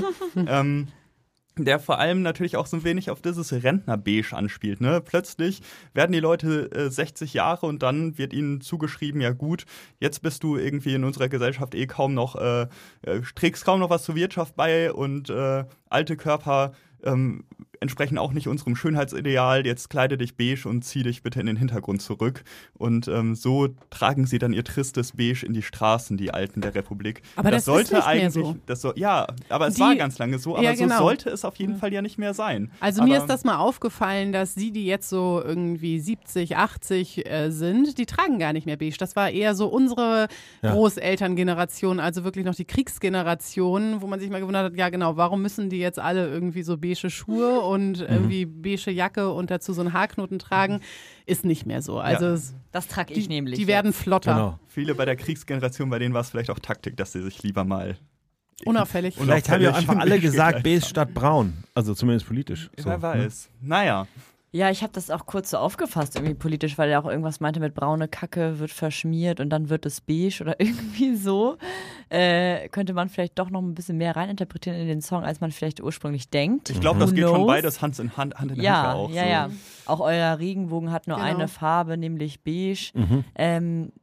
Der vor allem natürlich auch so ein wenig auf dieses Rentner-Beige anspielt. Ne? Plötzlich werden die Leute 60 Jahre und dann wird ihnen zugeschrieben, ja gut, jetzt bist du irgendwie in unserer Gesellschaft kaum noch, trägst kaum noch was zur Wirtschaft bei und alte Körper entsprechen auch nicht unserem Schönheitsideal. Jetzt kleide dich beige und zieh dich bitte in den Hintergrund zurück. Und so tragen sie dann ihr tristes Beige in die Straßen, die Alten der Republik. Aber das sollte ist nicht eigentlich mehr so. Aber es war ganz lange so. Aber so sollte es auf jeden Fall ja nicht mehr sein. Also mir ist das mal aufgefallen, dass die jetzt so irgendwie 70, 80 sind, die tragen gar nicht mehr beige. Das war eher so unsere Großelterngeneration, also wirklich noch die Kriegsgeneration, wo man sich mal gewundert hat, ja genau, warum müssen die jetzt alle irgendwie so beige Schuhe und irgendwie beige Jacke und dazu so einen Haarknoten tragen, ist nicht mehr so. Also das trage ich nämlich. Die werden flotter. Genau. Viele bei der Kriegsgeneration, bei denen war es vielleicht auch Taktik, dass sie sich lieber mal unauffällig. Vielleicht haben ja einfach alle gesagt, beige statt braun. Also zumindest politisch. So, wer weiß. Naja. Ja, ich habe das auch kurz so aufgefasst, irgendwie politisch, weil er auch irgendwas meinte mit braune Kacke wird verschmiert und dann wird es beige oder irgendwie so. Könnte man vielleicht doch noch ein bisschen mehr reininterpretieren in den Song, als man vielleicht ursprünglich denkt. Ich glaube, das geht schon beides Hand in Hand auch. Ja. Auch euer Regenbogen hat nur eine Farbe, nämlich beige.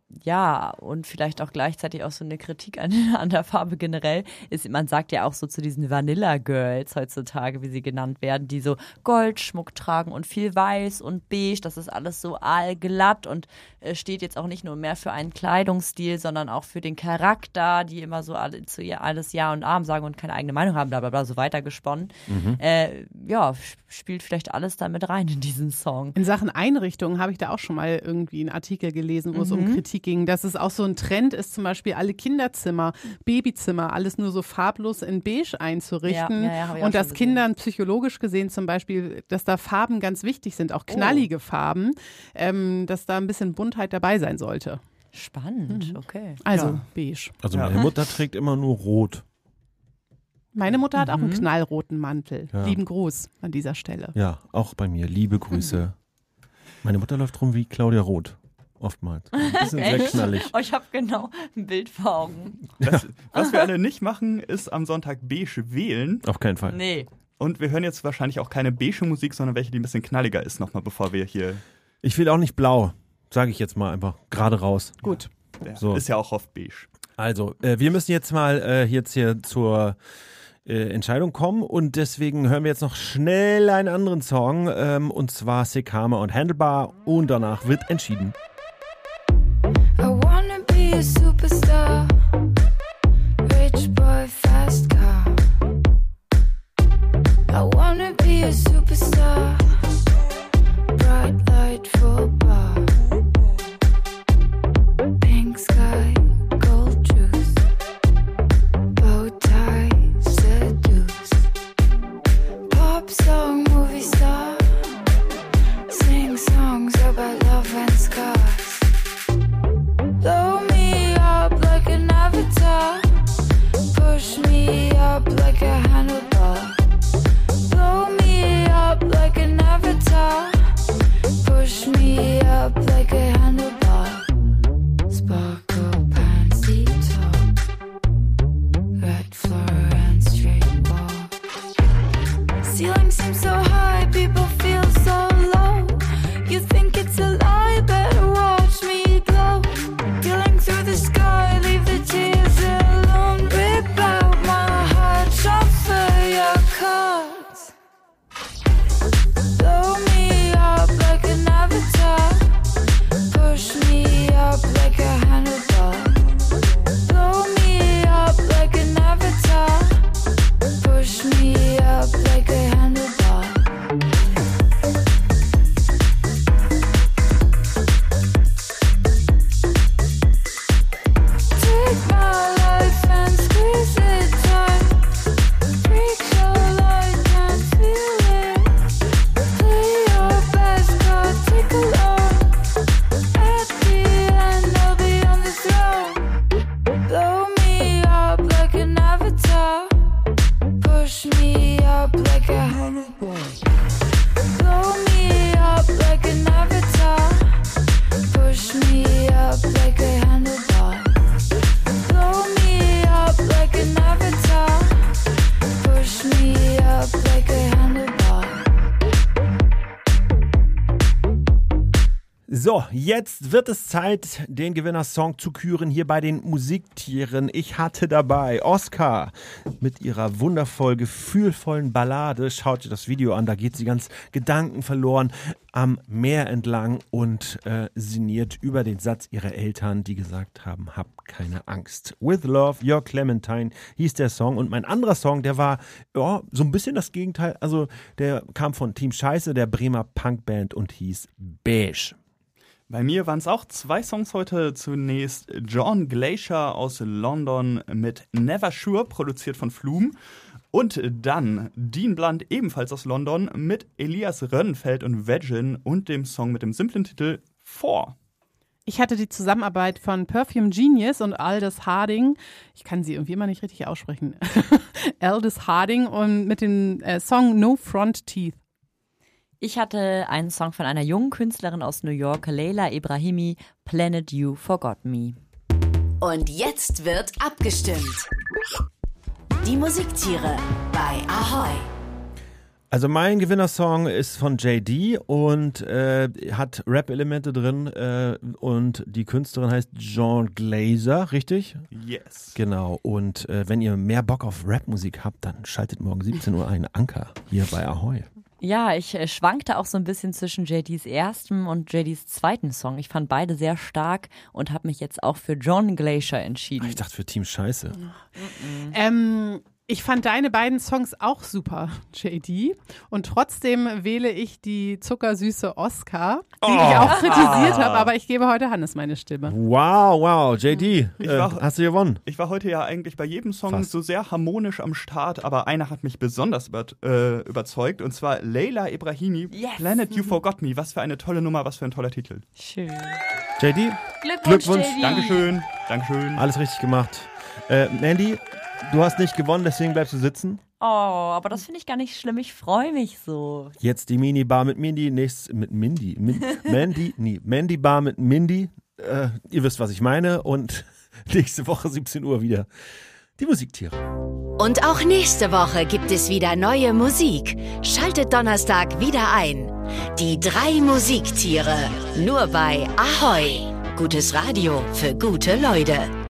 Ja, und vielleicht auch gleichzeitig auch so eine Kritik an der Farbe generell ist, man sagt ja auch so zu diesen Vanilla Girls heutzutage, wie sie genannt werden, die so Goldschmuck tragen und viel weiß und beige, das ist alles so allglatt und steht jetzt auch nicht nur mehr für einen Kleidungsstil, sondern auch für den Charakter, die immer so zu ihr alles Ja und Amen sagen und keine eigene Meinung haben, bla bla bla, so weitergesponnen. Ja, spielt vielleicht alles damit rein in diesen Song. In Sachen Einrichtung habe ich da auch schon mal irgendwie einen Artikel gelesen, wo es um Kritik ging, dass es auch so ein Trend ist, zum Beispiel alle Kinderzimmer, Babyzimmer, alles nur so farblos in beige einzurichten. Ja, und dass Kindern psychologisch gesehen zum Beispiel, dass da Farben ganz wichtig sind, auch knallige Farben, dass da ein bisschen Buntheit dabei sein sollte. Spannend, okay. Also beige. Also meine Mutter trägt immer nur rot. Meine Mutter hat auch einen knallroten Mantel. Ja. Lieben Gruß an dieser Stelle. Ja, auch bei mir. Liebe Grüße. Meine Mutter läuft rum wie Claudia Roth. Oftmals. Ein bisschen sehr knallig. Oh, ich habe genau ein Bild vor Augen. Was wir alle nicht machen, ist am Sonntag beige wählen. Auf keinen Fall. Nee. Und wir hören jetzt wahrscheinlich auch keine beige Musik, sondern welche, die ein bisschen knalliger ist, nochmal, bevor wir hier... Ich will auch nicht blau, sage ich jetzt mal einfach gerade raus. Gut. Ja, So. Ist ja auch oft beige. Also, wir müssen jetzt mal jetzt hier zur Entscheidung kommen und deswegen hören wir jetzt noch schnell einen anderen Song und zwar Sekama und Handelbar und danach wird entschieden. I wanna be a superstar, rich boy, fast car. I wanna be a superstar, bright light, full bar. Pink sky, gold juice, bow tie, seduce. Pop song, movie star, sing songs about love and scars. Blow me up like an avatar, push me up like a handlebar. Blow me up like an avatar, push me up like a handlebar. Sparkle pants, deep top, red floor and straight wall. Ceiling seems so high, people feel so low. You think it's a lie, better watch me glow. Feeling through the sky, leave the tears alone. Rip out my heart, shuffle your cards. Blow me up like an avatar, push me up like a handlebar. Blow me up like an avatar, push me up like a handlebar. Take my life and squeeze it tight. Freak show like can't feel it. Play your best card, take along. At the end, I'll be on the throne. Blow me up like an avatar, push me up like a handlebar. Blow me up like an avatar, push me up like a handlebar. Blow me up like an avatar, push me up like a handlebar. So, jetzt wird es Zeit, den Gewinnersong zu küren hier bei den Musiktieren. Ich hatte dabei Oscar mit ihrer wundervoll gefühlvollen Ballade. Schaut ihr das Video an, da geht sie ganz gedankenverloren am Meer entlang und sinniert über den Satz ihrer Eltern, die gesagt haben, hab keine Angst. With Love, Your Clementine hieß der Song. Und mein anderer Song, der war ja, so ein bisschen das Gegenteil. Also der kam von Team Scheiße, der Bremer Punkband und hieß Beige. Bei mir waren es auch 2 Songs heute. Zunächst John Glacier aus London mit Never Sure, produziert von Flume. Und dann Dean Blunt, ebenfalls aus London, mit Elias Rönnenfeld und Virgin und dem Song mit dem simplen Titel 4. Ich hatte die Zusammenarbeit von Perfume Genius und Aldous Harding. Ich kann sie irgendwie immer nicht richtig aussprechen. Aldous Harding und mit dem Song No Front Teeth. Ich hatte einen Song von einer jungen Künstlerin aus New York, Leila Ibrahimi, Planet You Forgot Me. Und jetzt wird abgestimmt. Die Musiktiere bei Ahoi. Also mein Gewinnersong ist von JD und hat Rap-Elemente drin und die Künstlerin heißt John Glaser, richtig? Yes. Genau, und wenn ihr mehr Bock auf Rap-Musik habt, dann schaltet morgen 17 Uhr ein Anker hier bei Ahoi. Ja, ich schwankte auch so ein bisschen zwischen JDs ersten und JDs zweiten Song. Ich fand beide sehr stark und habe mich jetzt auch für John Glaser entschieden. Ich dachte für Team Scheiße. Ich fand deine beiden Songs auch super, JD. Und trotzdem wähle ich die zuckersüße Oscar, die ich auch kritisiert habe. Aber ich gebe heute Hannes meine Stimme. Wow, JD, hast du gewonnen. Ich war heute ja eigentlich bei jedem Song so sehr harmonisch am Start, aber einer hat mich besonders überzeugt. Und zwar Leila Ebrahimi, Yes. Planet You Forgot Me. Was für eine tolle Nummer, was für ein toller Titel. Schön. JD, Glückwunsch. JD. Dankeschön. Alles richtig gemacht. Mandy, du hast nicht gewonnen, deswegen bleibst du sitzen. Oh, aber das finde ich gar nicht schlimm. Ich freue mich so. Jetzt die Minibar mit Mindy, Mandy Bar mit Mindy. Ihr wisst, was ich meine. Und nächste Woche 17 Uhr wieder die Musiktiere. Und auch nächste Woche gibt es wieder neue Musik. Schaltet Donnerstag wieder ein. Die 3 Musiktiere. Nur bei Ahoi. Gutes Radio für gute Leute.